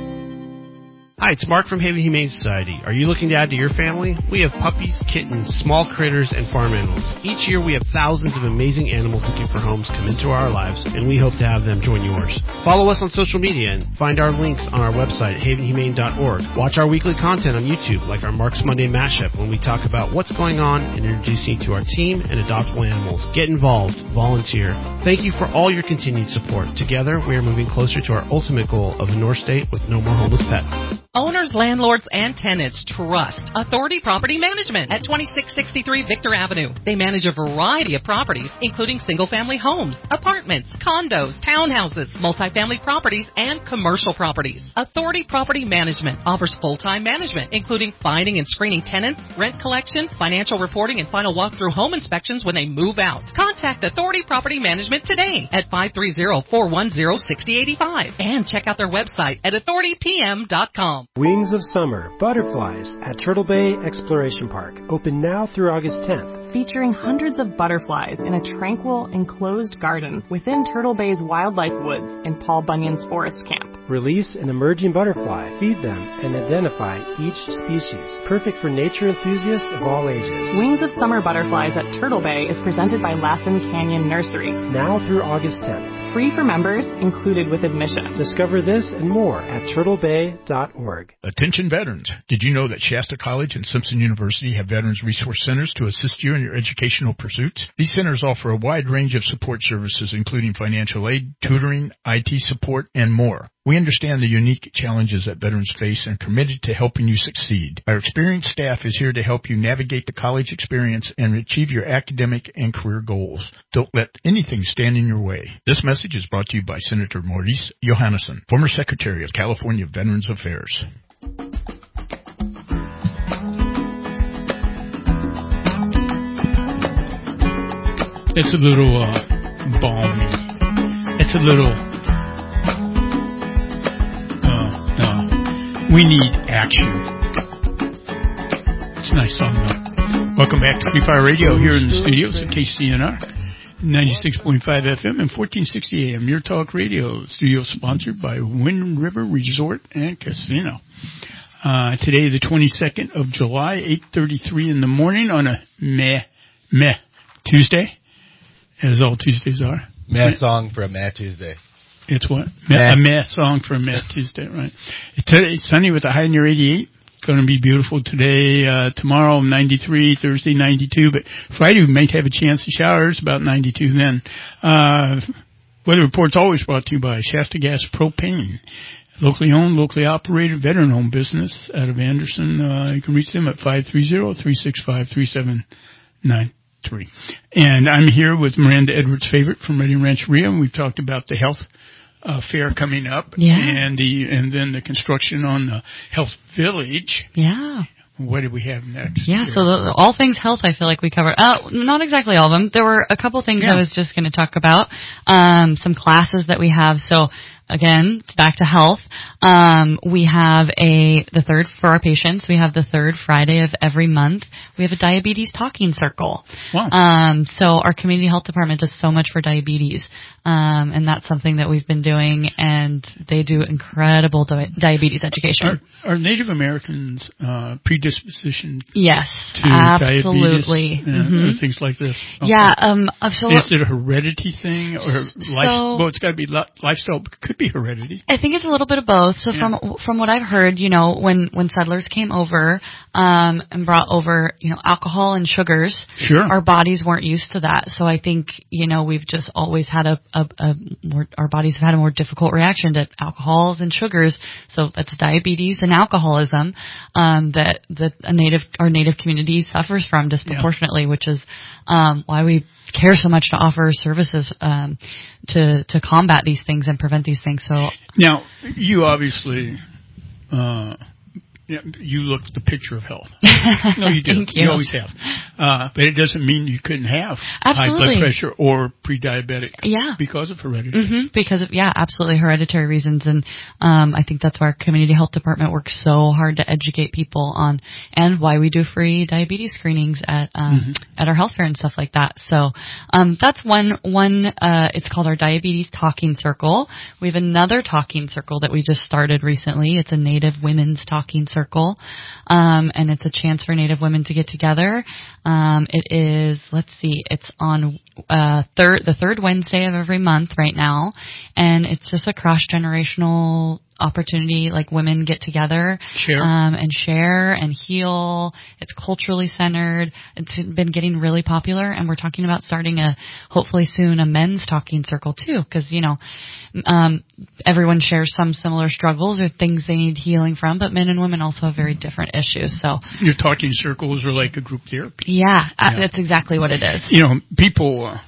Hi, it's Mark from Haven Humane Society. Are you looking to add to your family? We have puppies, kittens, small critters, and farm animals. Each year we have thousands of amazing animals looking for homes come into our lives, and we hope to have them join yours. Follow us on social media and find our links on our website, haven humane dot org. Watch our weekly content on YouTube, like our Mark's Monday Mashup, when we talk about what's going on and introduce you to our team and adoptable animals. Get involved. Volunteer. Thank you for all your continued support. Together, we are moving closer to our ultimate goal of a North State with no more homeless pets. Owners, landlords, and tenants trust Authority Property Management at twenty-six sixty-three Victor Avenue. They manage a variety of properties, including single-family homes, apartments, condos, townhouses, multifamily properties, and commercial properties. Authority Property Management offers full-time management, including finding and screening tenants, rent collection, financial reporting, and final walkthrough home inspections when they move out. Contact Authority Property Management today at five three zero, four one zero, six zero eight five and check out their website at authority p m dot com. Wings of Summer, Butterflies at Turtle Bay Exploration Park. Open now through August tenth. Featuring hundreds of butterflies in a tranquil, enclosed garden within Turtle Bay's Wildlife Woods in Paul Bunyan's Forest Camp. Release an emerging butterfly, feed them, and identify each species. Perfect for nature enthusiasts of all ages. Wings of Summer Butterflies at Turtle Bay is presented by Lassen Canyon Nursery. Now through August tenth. Free for members, included with admission. Discover this and more at turtle bay dot org. Attention veterans. Did you know that Shasta College and Simpson University have Veterans Resource Centers to assist you in your educational pursuits? These centers offer a wide range of support services, including financial aid, tutoring, I T support, and more. We understand the unique challenges that veterans face and are committed to helping you succeed. Our experienced staff is here to help you navigate the college experience and achieve your academic and career goals. Don't let anything stand in your way. This message is brought to you by Senator Maurice Johannesson, former Secretary of California Veterans Affairs. It's a little uh, balmy. It's a little... We need action. It's a nice song, though. Welcome back to Free Fire Radio here in the studios at K C N R, ninety-six point five F M and fourteen sixty A M. Your Talk Radio. Studio sponsored by Wind River Resort and Casino. Uh, today, the twenty-second of July, eight thirty-three in the morning on a meh, meh Tuesday, as all Tuesdays are. Meh song for a meh Tuesday. It's what? Meh. A meh song for a meh Tuesday, right. Today, it's sunny with a high near eighty-eight. going to be beautiful today. Uh, tomorrow, ninety-three. Thursday, ninety-two. But Friday, we might have a chance of showers, about ninety-two then. Uh, weather report's always brought to you by Shasta Gas Propane. Locally owned, locally operated, veteran-owned business out of Anderson. Uh, you can reach them at five three zero, three six five, three seven nine three. And I'm here with Miranda Edwards Favorite from Reading Rancheria, and we've talked about the health uh, fair coming up, yeah. and the and then the construction on the Health Village. Yeah. What do we have next? Yeah, here? so the, all things health, I feel like we covered. Uh, not exactly all of them. There were a couple things yeah. I was just going to talk about. Um, some classes that we have. So again, back to health. Um, we have a the third for our patients. We have the third Friday of every month. We have a diabetes talking circle. Wow. Um, so our community health department does so much for diabetes, um, and that's something that we've been doing. And they do incredible di- diabetes education. Are, are Native Americans uh, predispositioned? Yes, to absolutely. diabetes and, mm-hmm. and things like this. Okay. Yeah. Um. So is it a heredity thing or so, life? Well, it's got to be li- lifestyle. But it could be heredity. I think it's a little bit of both. So Yeah. from from what I've heard, you know, when when settlers came over um, and brought over, you know, alcohol and sugars, sure, our bodies weren't used to that. So I think, you know, we've just always had a, a, a more our bodies have had a more difficult reaction to alcohols and sugars. So that's diabetes and alcoholism um, that that a native our native community suffers from disproportionately, yeah. which is um, why we care so much to offer services um, to to combat these things and prevent these things. So now, you obviously, uh, you look the picture of health. No, you do. Thank you. You always have. Uh, but it doesn't mean you couldn't have absolutely. high blood pressure or pre-diabetic. Yeah. Because of heredity. Mm-hmm. Because of, yeah, absolutely hereditary reasons. And, um, I think that's why our community health department works so hard to educate people on, and why we do free diabetes screenings at, um, mm-hmm. at our health fair and stuff like that. So, um, that's one, one, uh, it's called our diabetes talking circle. We have another talking circle that we just started recently. It's a Native women's talking circle. Um, and it's a chance for Native women to get together. Um, it is, let's see, it's on uh, third, the third Wednesday of every month right now, and it's just a cross-generational opportunity, like women get together share. Um, and share and heal. It's culturally centered. It's been getting really popular, and we're talking about starting a, hopefully soon, a men's talking circle too, because, you know, um, everyone shares some similar struggles or things they need healing from, but men and women also have very different issues. So your talking circles are like a group therapy. Yeah, yeah. that's exactly what it is. You know, people, uh,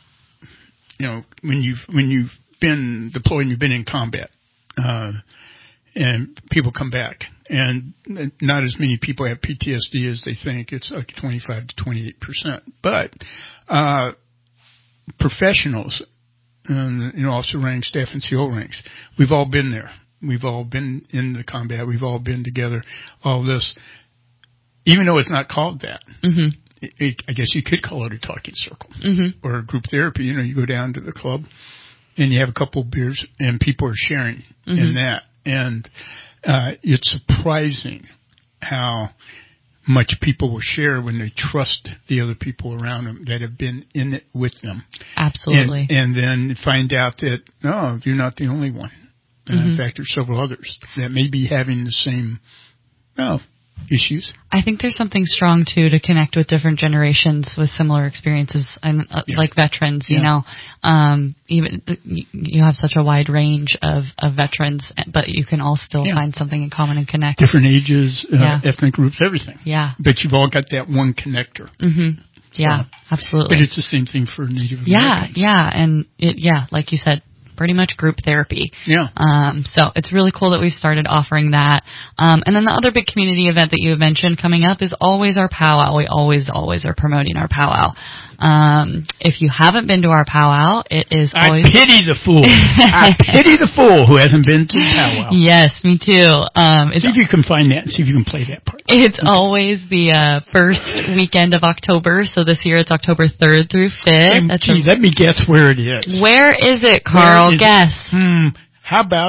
you know, when you've, when you've been deployed and you've been in combat, Uh, and people come back, and not as many people have P T S D as they think. It's like twenty-five to twenty-eight percent. But uh, professionals, um, you know, officer ranks, staff and C O ranks, we've all been there. We've all been in the combat. We've all been together. All this, even though it's not called that. Mm-hmm. It, it, I guess you could call it a talking circle mm-hmm. or a group therapy. You know, you go down to the club and you have a couple of beers, and people are sharing mm-hmm. in that. And uh, it's surprising how much people will share when they trust the other people around them that have been in it with them. Absolutely. And, and then find out that, no, you're not the only one. Uh, mm-hmm. In fact, there's several others that may be having the same oh, issues. I think there's something strong, too, to connect with different generations with similar experiences, and uh, yeah. like veterans, you yeah. know. Um, even you have such a wide range of, of veterans, but you can all still yeah. find something in common and connect. Different ages, uh, yeah. ethnic groups, everything. Yeah. But you've all got that one connector. Mm-hmm. Yeah, so, absolutely. But it's the same thing for Native Americans. Yeah, yeah, and it, yeah, like you said, pretty much group therapy. Yeah. Um, so it's really cool that we've started offering that. Um, and then the other big community event that you have mentioned coming up is always our powwow. We always, always are promoting our powwow. Um, if you haven't been to our powwow, it is always... I pity the fool. I pity the fool who hasn't been to the powwow. Yes, me too. Um, it's, see if you can find that and see if you can play that part. It's okay. Always the uh, first weekend of October. So this year it's October third through fifth. Gee, a... let me guess where it is. Where is it, Carl? Is guess. It? Hmm. How about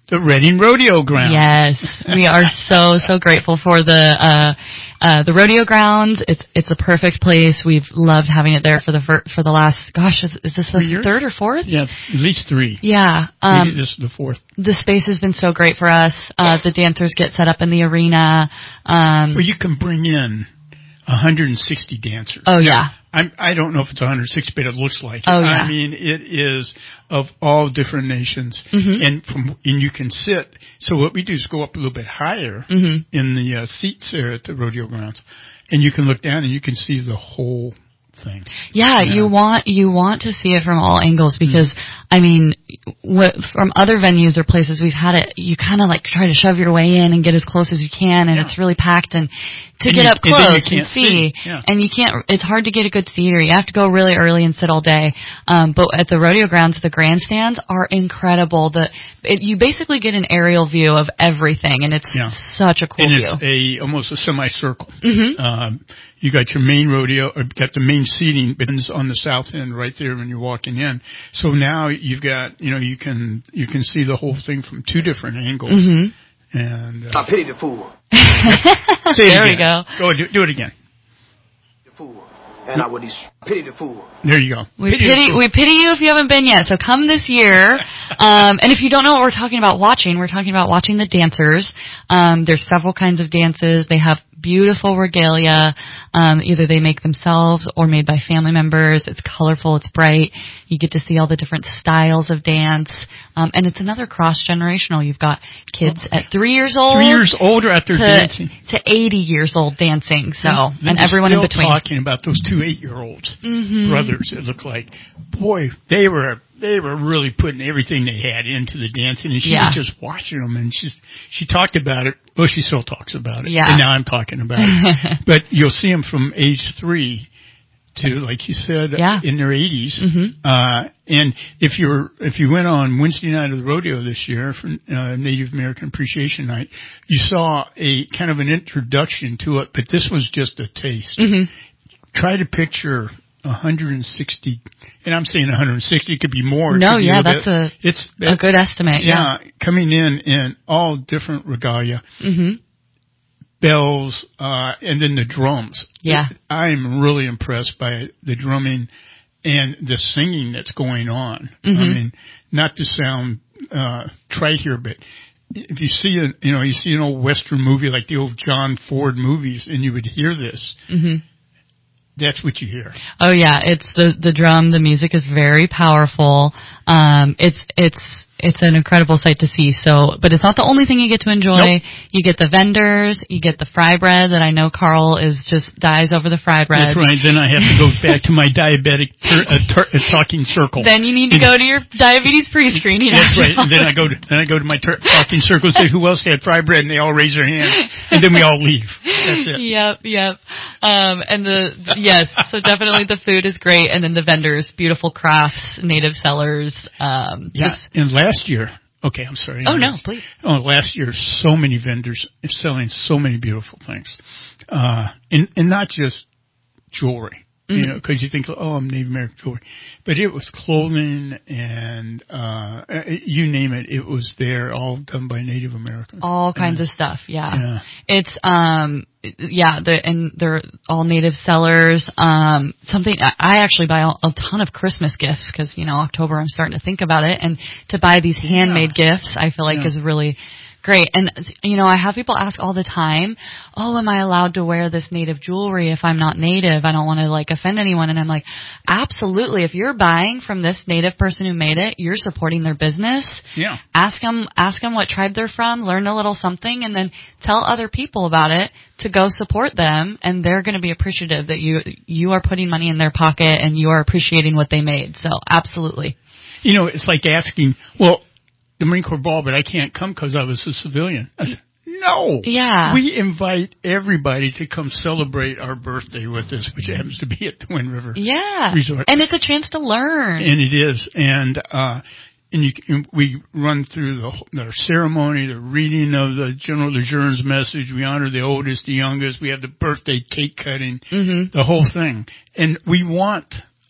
the Reading Rodeo Grounds. Yes, we are so so grateful for the uh, uh, the rodeo grounds. It's it's a perfect place. We've loved having it there for the for, for the last gosh, is, is this the Three years? third or fourth? Yeah, at least three. Yeah, um, Maybe this is the fourth. The space has been so great for us. Uh, the dancers get set up in the arena. Um, well, you can bring in one hundred sixty dancers. Oh yeah. I'm, I don't know if it's one hundred sixty, but it looks like it. Oh, yeah. I mean, it is of all different nations, mm-hmm. and from and you can sit. So what we do is go up a little bit higher mm-hmm. in the uh, seats there at the rodeo grounds, and you can look down and you can see the whole thing. Yeah, yeah, you want you want to see it from all angles because mm-hmm. I mean, what, from other venues or places we've had it, you kind of like try to shove your way in and get as close as you can, and yeah. it's really packed and. To and get you, up close and, and see, see. Yeah. and you can't, it's hard to get a good theater. You have to go really early and sit all day. Um, but at the rodeo grounds, the grandstands are incredible. The, it, you basically get an aerial view of everything, and it's yeah. such a cool and view. And it's a, almost a semicircle. Mm-hmm. Um, you got your main rodeo, or got the main seating bins on the south end right there when you're walking in. So now you've got, you know, you can, you can see the whole thing from two different angles. Mm-hmm. And, uh, I pity the fool. Say it there again. we go. Go do, do it again. The fool, and I would pity the fool. There you go. We pity, pity we pity you if you haven't been yet. So come this year. um, and if you don't know what we're talking about watching, we're talking about watching the dancers. Um, there's several kinds of dances. They have beautiful regalia. Um, either they make themselves or made by family members. It's colorful. It's bright. You get to see all the different styles of dance. Um, and it's another cross-generational. You've got kids at three years old. Three years older at their to, dancing. To eighty years old dancing. So, yeah, and everyone in between. Talking about those two eight-year-olds, mm-hmm. brothers, it looked like. Boy, they were they were really putting everything they had into the dancing, and she yeah. was just watching them, and she's she talked about it. Well, she still talks about it, yeah. and now I'm talking about it. But you'll see them from age three to, like you said, yeah. in their eighties. Mm-hmm. Uh, and if you're if you went on Wednesday night of the rodeo this year for uh, Native American Appreciation Night, you saw a kind of an introduction to it, but this was just a taste. Mm-hmm. Try to picture one hundred sixty, and I'm saying one hundred sixty, it could be more. No, be yeah, a that's bit. a it's a good estimate. Yeah, yeah. coming in in all different regalia, mm-hmm. bells, uh, and then the drums. Yeah, I'm really impressed by the drumming and the singing that's going on. Mm-hmm. I mean, not to sound uh, trite here, but if you see a, you know, you see an old Western movie like the old John Ford movies, and you would hear this. Mm-hmm. That's what you hear. Oh yeah, it's the the drum. The music is very powerful. Um, it's it's it's an incredible sight to see. So, but it's not the only thing you get to enjoy. Nope. You get the vendors. You get the fry bread that I know Carl is just dies over the fry bread. That's right. Then I have to go back to my diabetic tur- uh, tur- uh, talking circle. Then you need to go to your diabetes pre-screening. That's right. And then I go to then I go to my tur- talking circle and say who else had fry bread, and they all raise their hands, and then we all leave. That's it. Yep, yep. Um, and the yes, so definitely the food is great, and then the vendors, beautiful crafts, native sellers. Um, yeah. Just, and last year, okay, I'm sorry. Oh no, please. Oh, last year, so many vendors selling so many beautiful things, uh, and and not just jewelry. Mm-hmm. You know, because you think, oh, I'm Native American jewelry, but it was clothing and uh you name it, it was there, all done by Native Americans. All kinds and, of stuff, yeah. yeah. It's um, yeah, the and they're all native sellers. Um, something I actually buy a ton of Christmas gifts because you know October I'm starting to think about it, and to buy these handmade yeah. gifts I feel like yeah. is really great. And, you know, I have people ask all the time, oh, am I allowed to wear this native jewelry if I'm not native? I don't want to, like, offend anyone. And I'm like, absolutely. If you're buying from this native person who made it, you're supporting their business. Yeah. Ask them, ask them what tribe they're from, learn a little something, and then tell other people about it to go support them. And they're going to be appreciative that you, you are putting money in their pocket and you are appreciating what they made. So, absolutely. You know, it's like asking, well, the Marine Corps ball, but I can't come because I was a civilian. I said, no. Yeah. We invite everybody to come celebrate our birthday with us, which happens to be at the Wind River yeah. Resort. And it's a chance to learn. And it is. And, uh, and you, and we run through the, our ceremony, the reading of the General Lejeune message. We honor the oldest, the youngest. We have the birthday cake cutting, mm-hmm. the whole thing. And we want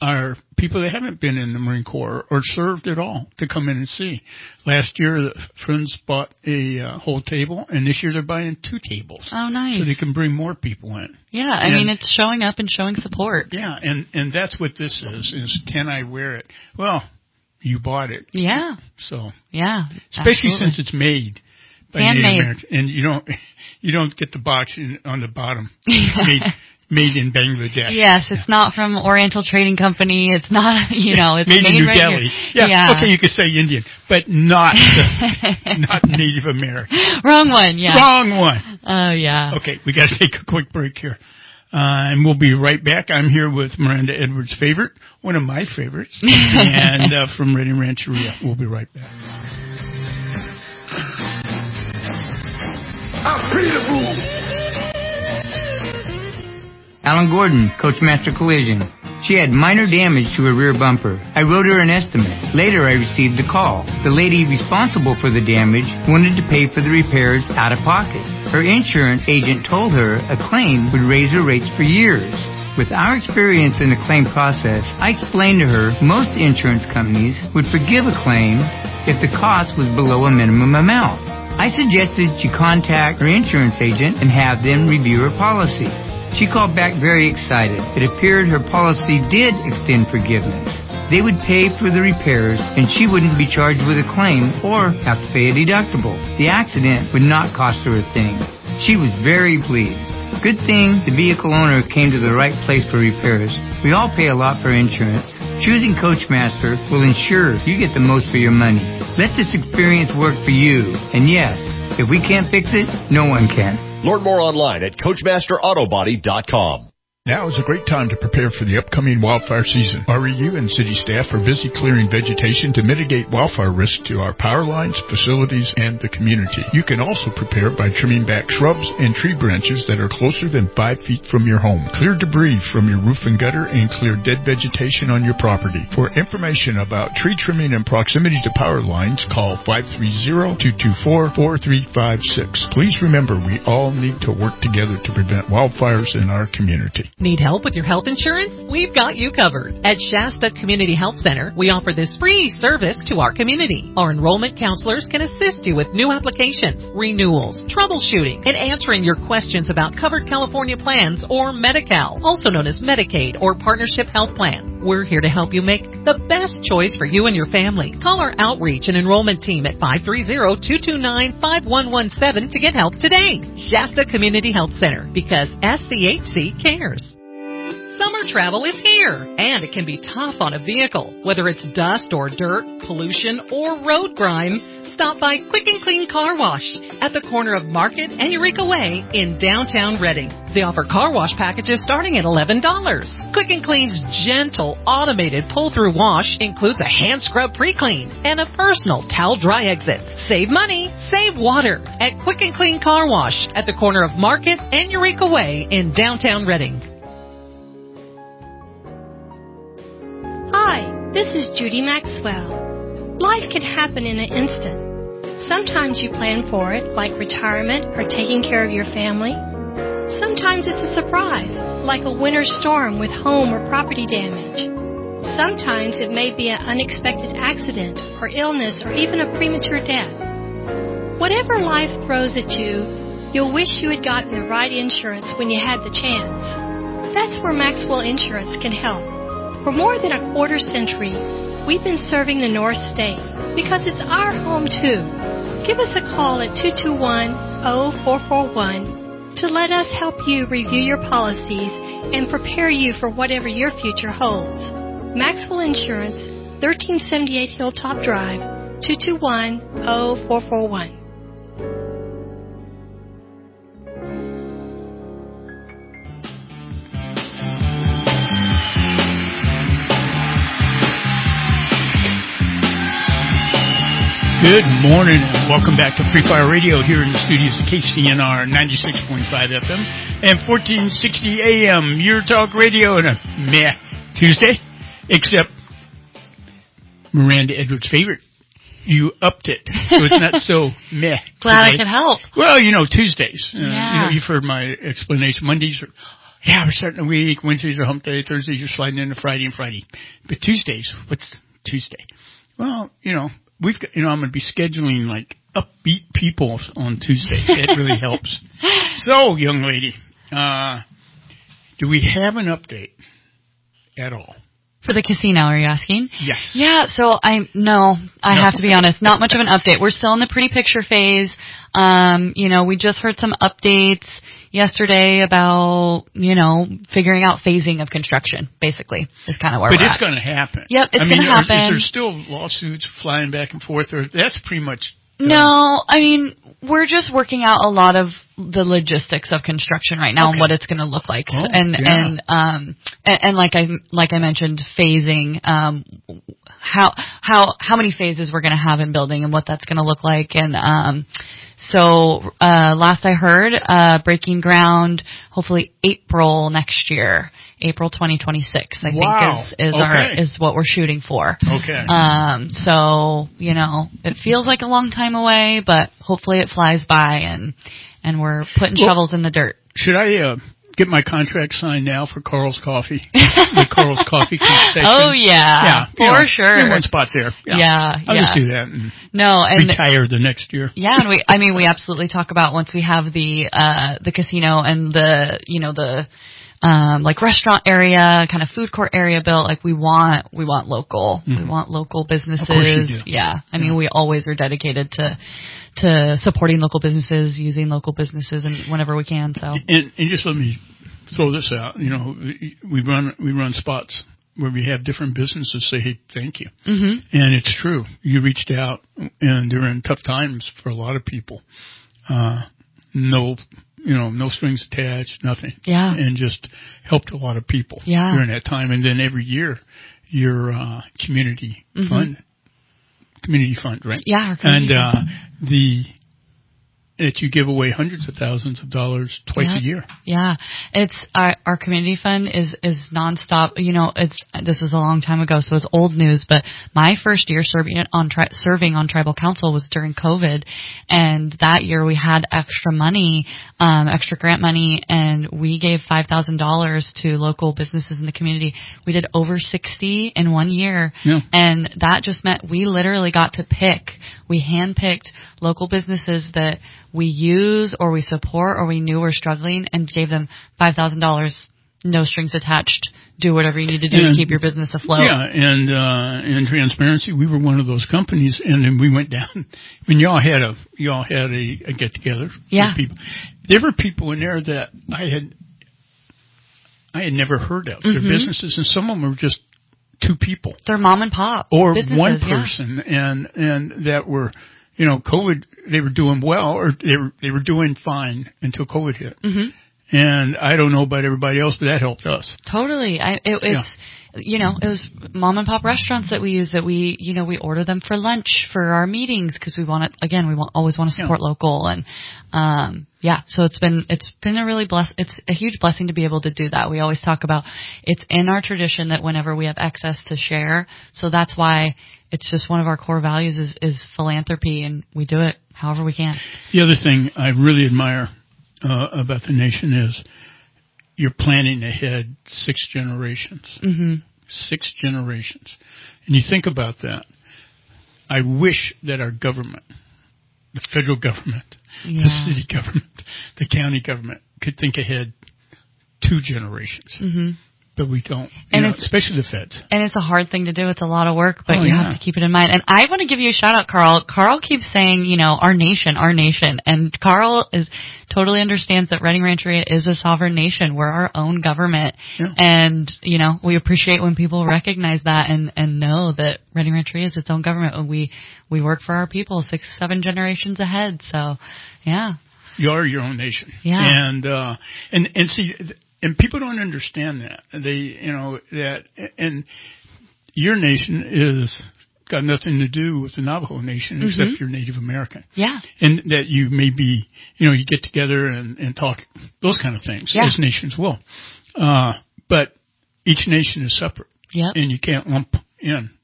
are people that haven't been in the Marine Corps or served at all to come in and see. Last year, the friends bought a uh, whole table, and this year they're buying two tables. Oh, nice. So they can bring more people in. Yeah, I and, mean, it's showing up and showing support. Yeah, and, and that's what this is, is can I wear it? Well, you bought it. Yeah. So. Yeah. Especially absolutely. since it's made. By Handmade. Native Americans, and you don't you don't get the box in, on the bottom made, made in Bangladesh. Yes, it's not from Oriental Trading Company. It's not, you know, it's made, made in New right Delhi. Here. Yeah, yeah, okay, you could say Indian, but not not Native American. Wrong one. Yeah, wrong one. Oh uh, yeah. Okay, we got to take a quick break here, uh, and we'll be right back. I'm here with Miranda Edwards' favorite, one of my favorites, and uh, from Redding Rancheria. We'll be right back. I'm pretty to move. Alan Gordon, Coachmaster Collision. She had minor damage to her rear bumper. I wrote her an estimate. Later, I received a call. The lady responsible for the damage wanted to pay for the repairs out of pocket. Her insurance agent told her a claim would raise her rates for years. With our experience in the claim process, I explained to her most insurance companies would forgive a claim if the cost was below a minimum amount. I suggested she contact her insurance agent and have them review her policy. She called back very excited. It appeared her policy did extend forgiveness. They would pay for the repairs, and she wouldn't be charged with a claim or have to pay a deductible. The accident would not cost her a thing. She was very pleased. Good thing the vehicle owner came to the right place for repairs. We all pay a lot for insurance. Choosing Coachmaster will ensure you get the most for your money. Let this experience work for you. And yes, if we can't fix it, no one can. Learn more online at Coachmaster Auto Body dot com. Now is a great time to prepare for the upcoming wildfire season. R E U and city staff are busy clearing vegetation to mitigate wildfire risk to our power lines, facilities, and the community. You can also prepare by trimming back shrubs and tree branches that are closer than five feet from your home. Clear debris from your roof and gutter and clear dead vegetation on your property. For information about tree trimming and proximity to power lines, call five three zero, two two four, four three five six. Please remember, we all need to work together to prevent wildfires in our community. Need help with your health insurance? We've got you covered. At Shasta Community Health Center, we offer this free service to our community. Our enrollment counselors can assist you with new applications, renewals, troubleshooting, and answering your questions about covered California plans or Medi-Cal, also known as Medicaid or Partnership Health Plan. We're here to help you make the best choice for you and your family. Call our outreach and enrollment team at five three zero, two two nine, five one one seven to get help today. Shasta Community Health Center, because S C H C cares. Summer travel is here, and it can be tough on a vehicle. Whether it's dust or dirt, pollution, or road grime, stop by Quick and Clean Car Wash at the corner of Market and Eureka Way in downtown Redding. They offer car wash packages starting at eleven dollars. Quick and Clean's gentle, automated pull-through wash includes a hand scrub pre-clean and a personal towel dry exit. Save money, save water at Quick and Clean Car Wash at the corner of Market and Eureka Way in downtown Redding. Hi, this is Judy Maxwell. Life can happen in an instant. Sometimes you plan for it, like retirement or taking care of your family. Sometimes it's a surprise, like a winter storm with home or property damage. Sometimes it may be an unexpected accident or illness or even a premature death. Whatever life throws at you, you'll wish you had gotten the right insurance when you had the chance. That's where Maxwell Insurance can help. For more than a quarter century, we've been serving the North State because it's our home too. Give us a call at two two one, zero four four one to let us help you review your policies and prepare you for whatever your future holds. Maxwell Insurance, thirteen seventy-eight Hilltop Drive, two two one, zero four four one. Good morning and welcome back to Free Fire Radio here in the studios of K C N R ninety-six point five F M and fourteen sixty A M, your talk radio on a meh Tuesday, except Miranda Edwards' favorite. You upped it, so it's not so meh. Glad today. I could help. Well, you know, Tuesdays. Uh, yeah. You know, you've heard my explanation. Mondays are Yeah, we're starting the week. Wednesdays are hump day. Thursdays you're sliding into Friday and Friday. But Tuesdays, what's Tuesday? Well, you know, we've got, you know, I'm going to be scheduling like upbeat people on Tuesdays. It really helps. So, young lady, uh, do we have an update at all? For the casino, are you asking? Yes. Yeah, so I, no, I No. have to be honest, not much of an update. We're still in the pretty picture phase. Um, you know, we just heard some updates yesterday about, you know, figuring out phasing of construction, basically, is kind of where but we're it's at. going to happen. Yep, it's I mean, going to are- happen. Is there still lawsuits flying back and forth, or that's pretty much done? No, I mean, we're just working out a lot of the logistics of construction right now Okay. and what it's going to look like. Oh, and, yeah. and, um, and, and like I, like I mentioned, phasing, um, how, how, how many phases we're going to have in building and what that's going to look like. And, um, so, uh, last I heard, uh, breaking ground, hopefully April next year, April twenty twenty-six, I Wow. think is, is our, Okay. is what we're shooting for. Okay. Um, so, you know, it feels like a long time away, but hopefully it flies by and, and we're putting Well, shovels in the dirt. Should I uh, get my contract signed now for Carl's Coffee? The Carl's Coffee concession? Oh yeah, yeah, for you know, sure. in one spot there. Yeah, Yeah, I'll yeah. just do that and No, and retire the next year. yeah, and we, I mean, we absolutely talk about once we have the, uh, the casino and the, you know, the, um, like restaurant area, kind of food court area built, like we want, we want local, Mhm. we want local businesses. Of course you do. Yeah. I mean, Yeah. we always are dedicated to, to supporting local businesses, using local businesses and whenever we can, so. And, and just let me throw this out. You know, we run we run spots where we have different businesses say, "Hey, thank you," Mhm. and it's true. You reached out, and during tough times for a lot of people, uh, no, you know, no strings attached, nothing. Yeah. And just helped a lot of people Yeah. during that time. And then every year, your uh, community Mhm. fund, community fund, right? Yeah, our And community uh, fund. the that you give away hundreds of thousands of dollars twice Yeah. a year. Yeah, it's our our community fund is is nonstop. You know, it's this was a long time ago, so it's old news. But my first year serving on tri- serving on tribal council was during COVID, and that year we had extra money, um, extra grant money, and we gave five thousand dollars to local businesses in the community. We did over sixty in one year, Yeah. and that just meant we literally got to pick. We handpicked local businesses that we use or we support or we knew were struggling and gave them five thousand dollars, no strings attached. Do whatever you need to do And- to keep your business afloat. Yeah, and uh, in transparency, we were one of those companies, and then we went down. I mean, y'all had a y'all had a, a get together. Yeah. With people. There were people in there that I had I had never heard of. Their Mhm. businesses, and some of them were just two people They're mom and pop or businesses, one yeah. person, and and that were. You know, COVID, they were doing well, or they were, they were doing fine until COVID hit. Mhm. And I don't know about everybody else, but that helped us. Totally. I, it, it's, you know, it was mom and pop restaurants that we use that we, you know, we order them for lunch for our meetings because we want to, again, we want, always want to support Yeah. local. And, um, yeah, so it's been, it's been a really bless, it's a huge blessing to be able to do that. We always talk about it's in our tradition that whenever we have excess to share. So that's why it's just one of our core values is, is philanthropy, and we do it however we can. The other thing I really admire uh, about the nation is you're planning ahead six generations. Mm-hmm. Six generations. And you think about that. I wish that our government, the federal government, Yeah. the city government, the county government could think ahead two generations. Mm-hmm. But we don't, you And know, it's- especially the feds. And it's a hard thing to do. It's a lot of work, but Oh, you yeah. have to keep it in mind. And I want to give you a shout out, Carl. Carl keeps saying, you know, our nation, our nation. And Carl is totally understands that Redding Rancheria is a sovereign nation. We're our own government. Yeah. And, you know, we appreciate when people recognize that and, and know that Redding Rancheria is its own government. And we, we work for our people six, seven generations ahead. So, yeah. You are your own nation. Yeah. And, uh, and, and see, and people don't understand that. They, you know, that, and your nation is got nothing to do with the Navajo Nation Mhm. except you're Native American. Yeah. And that you may be, you know, you get together and, and talk, those kind of things, Yeah. as nations will. Uh, but each nation is separate. Yep. And you can't lump in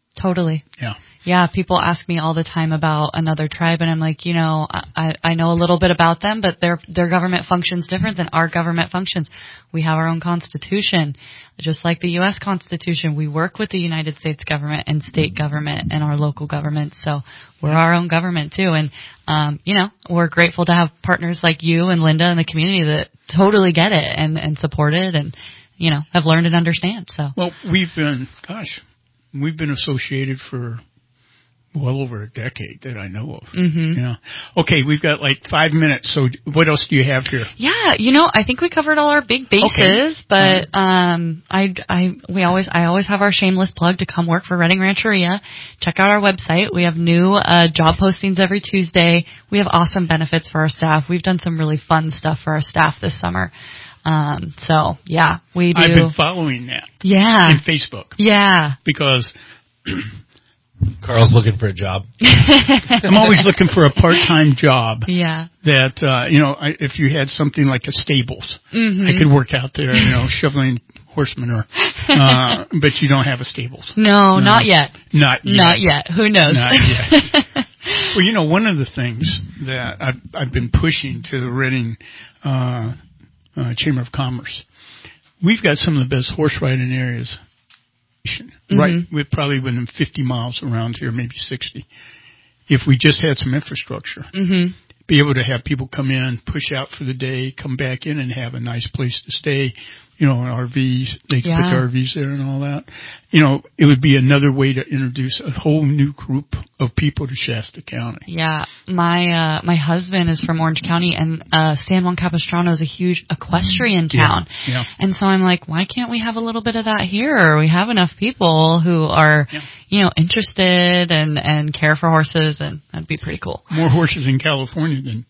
Totally. Yeah. Yeah, people ask me all the time about another tribe, and I'm like, you know, I, I know a little bit about them, but their their government functions different than our government functions. We have our own constitution, just like the U S Constitution. We work with the United States government and state government and our local government, so we're our own government too. And um, you know, we're grateful to have partners like you and Linda in the community that totally get it and and support it, and you know, have learned and understand. So well, we've been, gosh, we've been associated for well over a decade that I know of. Mm-hmm. Yeah. Okay, we've got like five minutes. So what else do you have here? Yeah, you know, I think we covered all our big bases, okay. but um, I, I, we always, I always have our shameless plug to come work for Redding Rancheria. Check out our website. We have new uh, job postings every Tuesday. We have awesome benefits for our staff. We've done some really fun stuff for our staff this summer. Um, so yeah, we do. I've been following that. Yeah. In Facebook. Yeah. Because Carl's looking for a job. I'm always looking for a part-time job. Yeah. That, uh, you know, I, if you had something like a stables, mm-hmm. I could work out there, you know, shoveling horse manure. Uh, but you don't have a stables. No, no, not yet. Not yet. Not yet. Who knows? Not yet. Well, you know, one of the things that I've, I've been pushing to the Redding, uh, uh, Chamber of Commerce, we've got some of the best horse riding areas. Mm-hmm. Right, we're probably within fifty miles around here, maybe sixty. If we just had some infrastructure, mm-hmm. be able to have people come in, push out for the day, come back in and have a nice place to stay, you know, R Vs, they can yeah. put R Vs there and all that. You know, it would be another way to introduce a whole new group of people to Shasta County. Yeah, my uh, my husband is from Orange County, and uh, San Juan Capistrano is a huge equestrian town. Yeah. yeah. And so I'm like, why can't we have a little bit of that here? We have enough people who are, yeah. you know, interested and, and care for horses, and that'd be pretty cool. More horses in California than,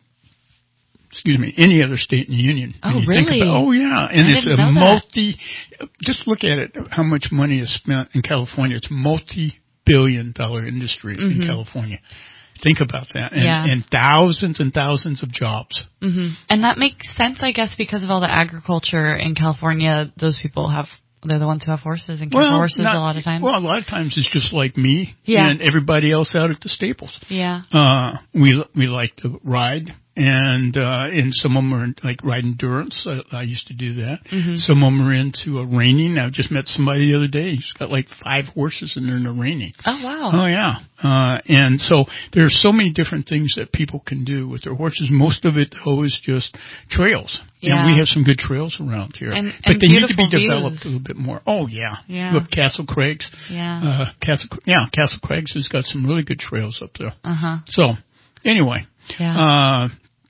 excuse me, any other state in the union. Oh, you really? Think about, oh, yeah. And I it's didn't a know multi, that. Just look at it, how much money is spent in California. It's a multi-billion dollar industry mm-hmm. in California. Think about that. And, yeah. and thousands and thousands of jobs. Mm-hmm. And that makes sense, I guess, because of all the agriculture in California. Those people have, they're the ones who have horses and care well, for horses not, a lot of times. Well, a lot of times it's just like me yeah. and everybody else out at the stables. Yeah. Uh, we, we like to ride. And, uh, and some of them are like ride endurance. I, I used to do that. Mm-hmm. Some of them are into a reining. I just met somebody the other day. He's got like five horses and they're in a reining. Oh, wow. Oh, yeah. Uh, and so there's so many different things that people can do with their horses. Most of it, though, is just trails. Yeah. And we have some good trails around here. And, but and they need to be views. developed a little bit more. Oh, yeah. Yeah. Look, Castle Craigs. Yeah. Uh, Castle, yeah, Castle Craigs has got some really good trails up there. Uh-huh. So, anyway. Yeah. Uh,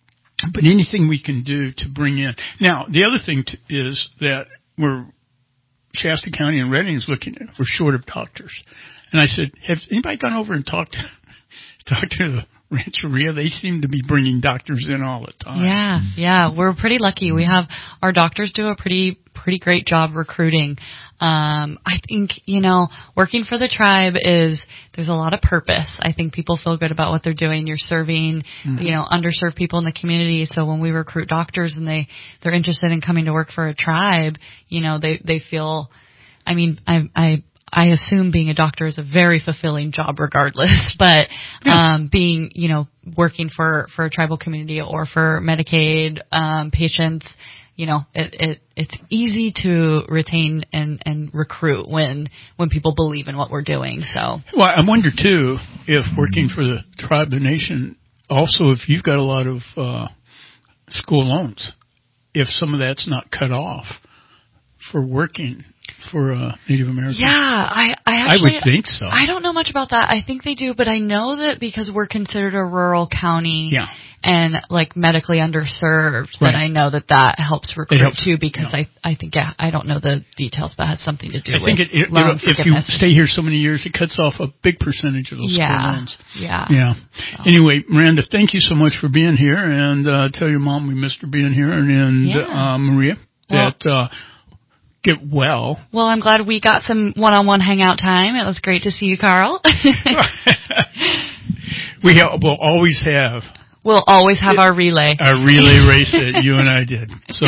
But anything we can do to bring in. Now, the other thing t- is that we're, Shasta County and Redding is looking at, we're short of doctors. And I said, have anybody gone over and talked to, talked to the Rancheria? They seem to be bringing doctors in all the time. Yeah, yeah, we're pretty lucky. We have, our doctors do a pretty, pretty great job recruiting. Um, I think, you know, working for the tribe is, there's a lot of purpose. I think people feel good about what they're doing. You're serving, mm-hmm. you know, underserved people in the community. So when we recruit doctors and they, they're interested in coming to work for a tribe, you know, they, they feel, I mean, I, I, I assume being a doctor is a very fulfilling job regardless, but, yeah. um, being, you know, working for, for a tribal community or for Medicaid, um, patients, you know, it, it, it's easy to retain and, and recruit when, when people believe in what we're doing. So, well, I wonder too, if working for the tribe of the nation, also if you've got a lot of, uh, school loans, if some of that's not cut off for working for uh, Native Americans? Yeah, I I, actually, I would think so. I don't know much about that. I think they do, but I know that because we're considered a rural county yeah. and like medically underserved, right. that I know that that helps recruit helps, too. Because yeah. I I think yeah, I don't know the details, but it has something to do I with think it, it, loan if you stay here so many years, it cuts off a big percentage of those yeah, school loans. Yeah, yeah. So. Anyway, Miranda, thank you so much for being here, and uh, tell your mom we missed her being here, and, and yeah. uh, Maria well, that. Uh, Get well. Well, I'm glad we got some one-on-one hangout time. It was great to see you, Carl. we ha- will always have. We'll always have our relay. Our relay race that you and I did. So,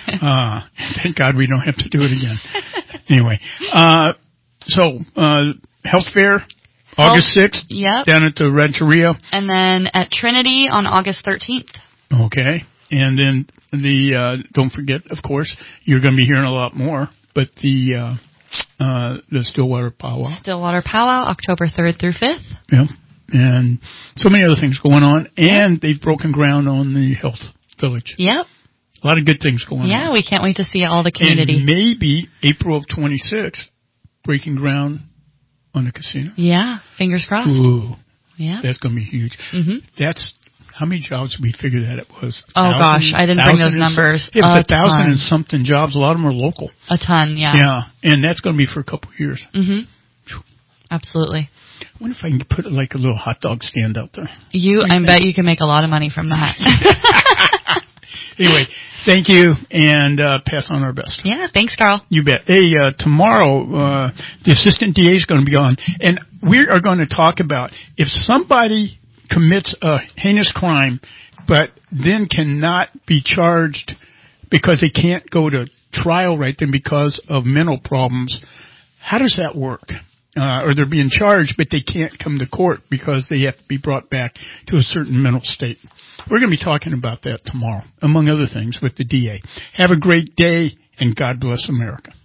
uh, thank God we don't have to do it again. Anyway, uh, so, uh, health fair, August sixth, yep. down at the Rancheria. And then at Trinity on August thirteenth. Okay. And then the, uh, don't forget, of course, you're going to be hearing a lot more, but the, uh, uh, the Stillwater Powwow. Stillwater Powwow, October third through fifth. Yeah. And so many other things going on. And they've broken ground on the Health Village. Yep. A lot of good things going yeah, on. Yeah, we can't wait to see all the And community. maybe April of twenty-sixth, breaking ground on the casino. Yeah, fingers crossed. Ooh. Yeah. That's going to be huge. Mm-hmm. That's, how many jobs did we figure that it was? Oh, thousand, gosh, I didn't bring those numbers. It was a, a thousand ton. and something jobs. A lot of them are local. A ton, yeah. Yeah, and that's going to be for a couple of years. Mm-hmm. Absolutely. I wonder if I can put like a little hot dog stand out there. You, I bet you can make a lot of money from that. Anyway, thank you, and uh, pass on our best. Yeah, thanks, Carl. You bet. Hey, uh, tomorrow, uh, the assistant D A is going to be on, and we are going to talk about if somebody commits a heinous crime, but then cannot be charged because they can't go to trial right then because of mental problems, how does that work? Uh, or they're being charged, but they can't come to court because they have to be brought back to a certain mental state. We're going to be talking about that tomorrow, among other things, with the D A. Have a great day, and God bless America.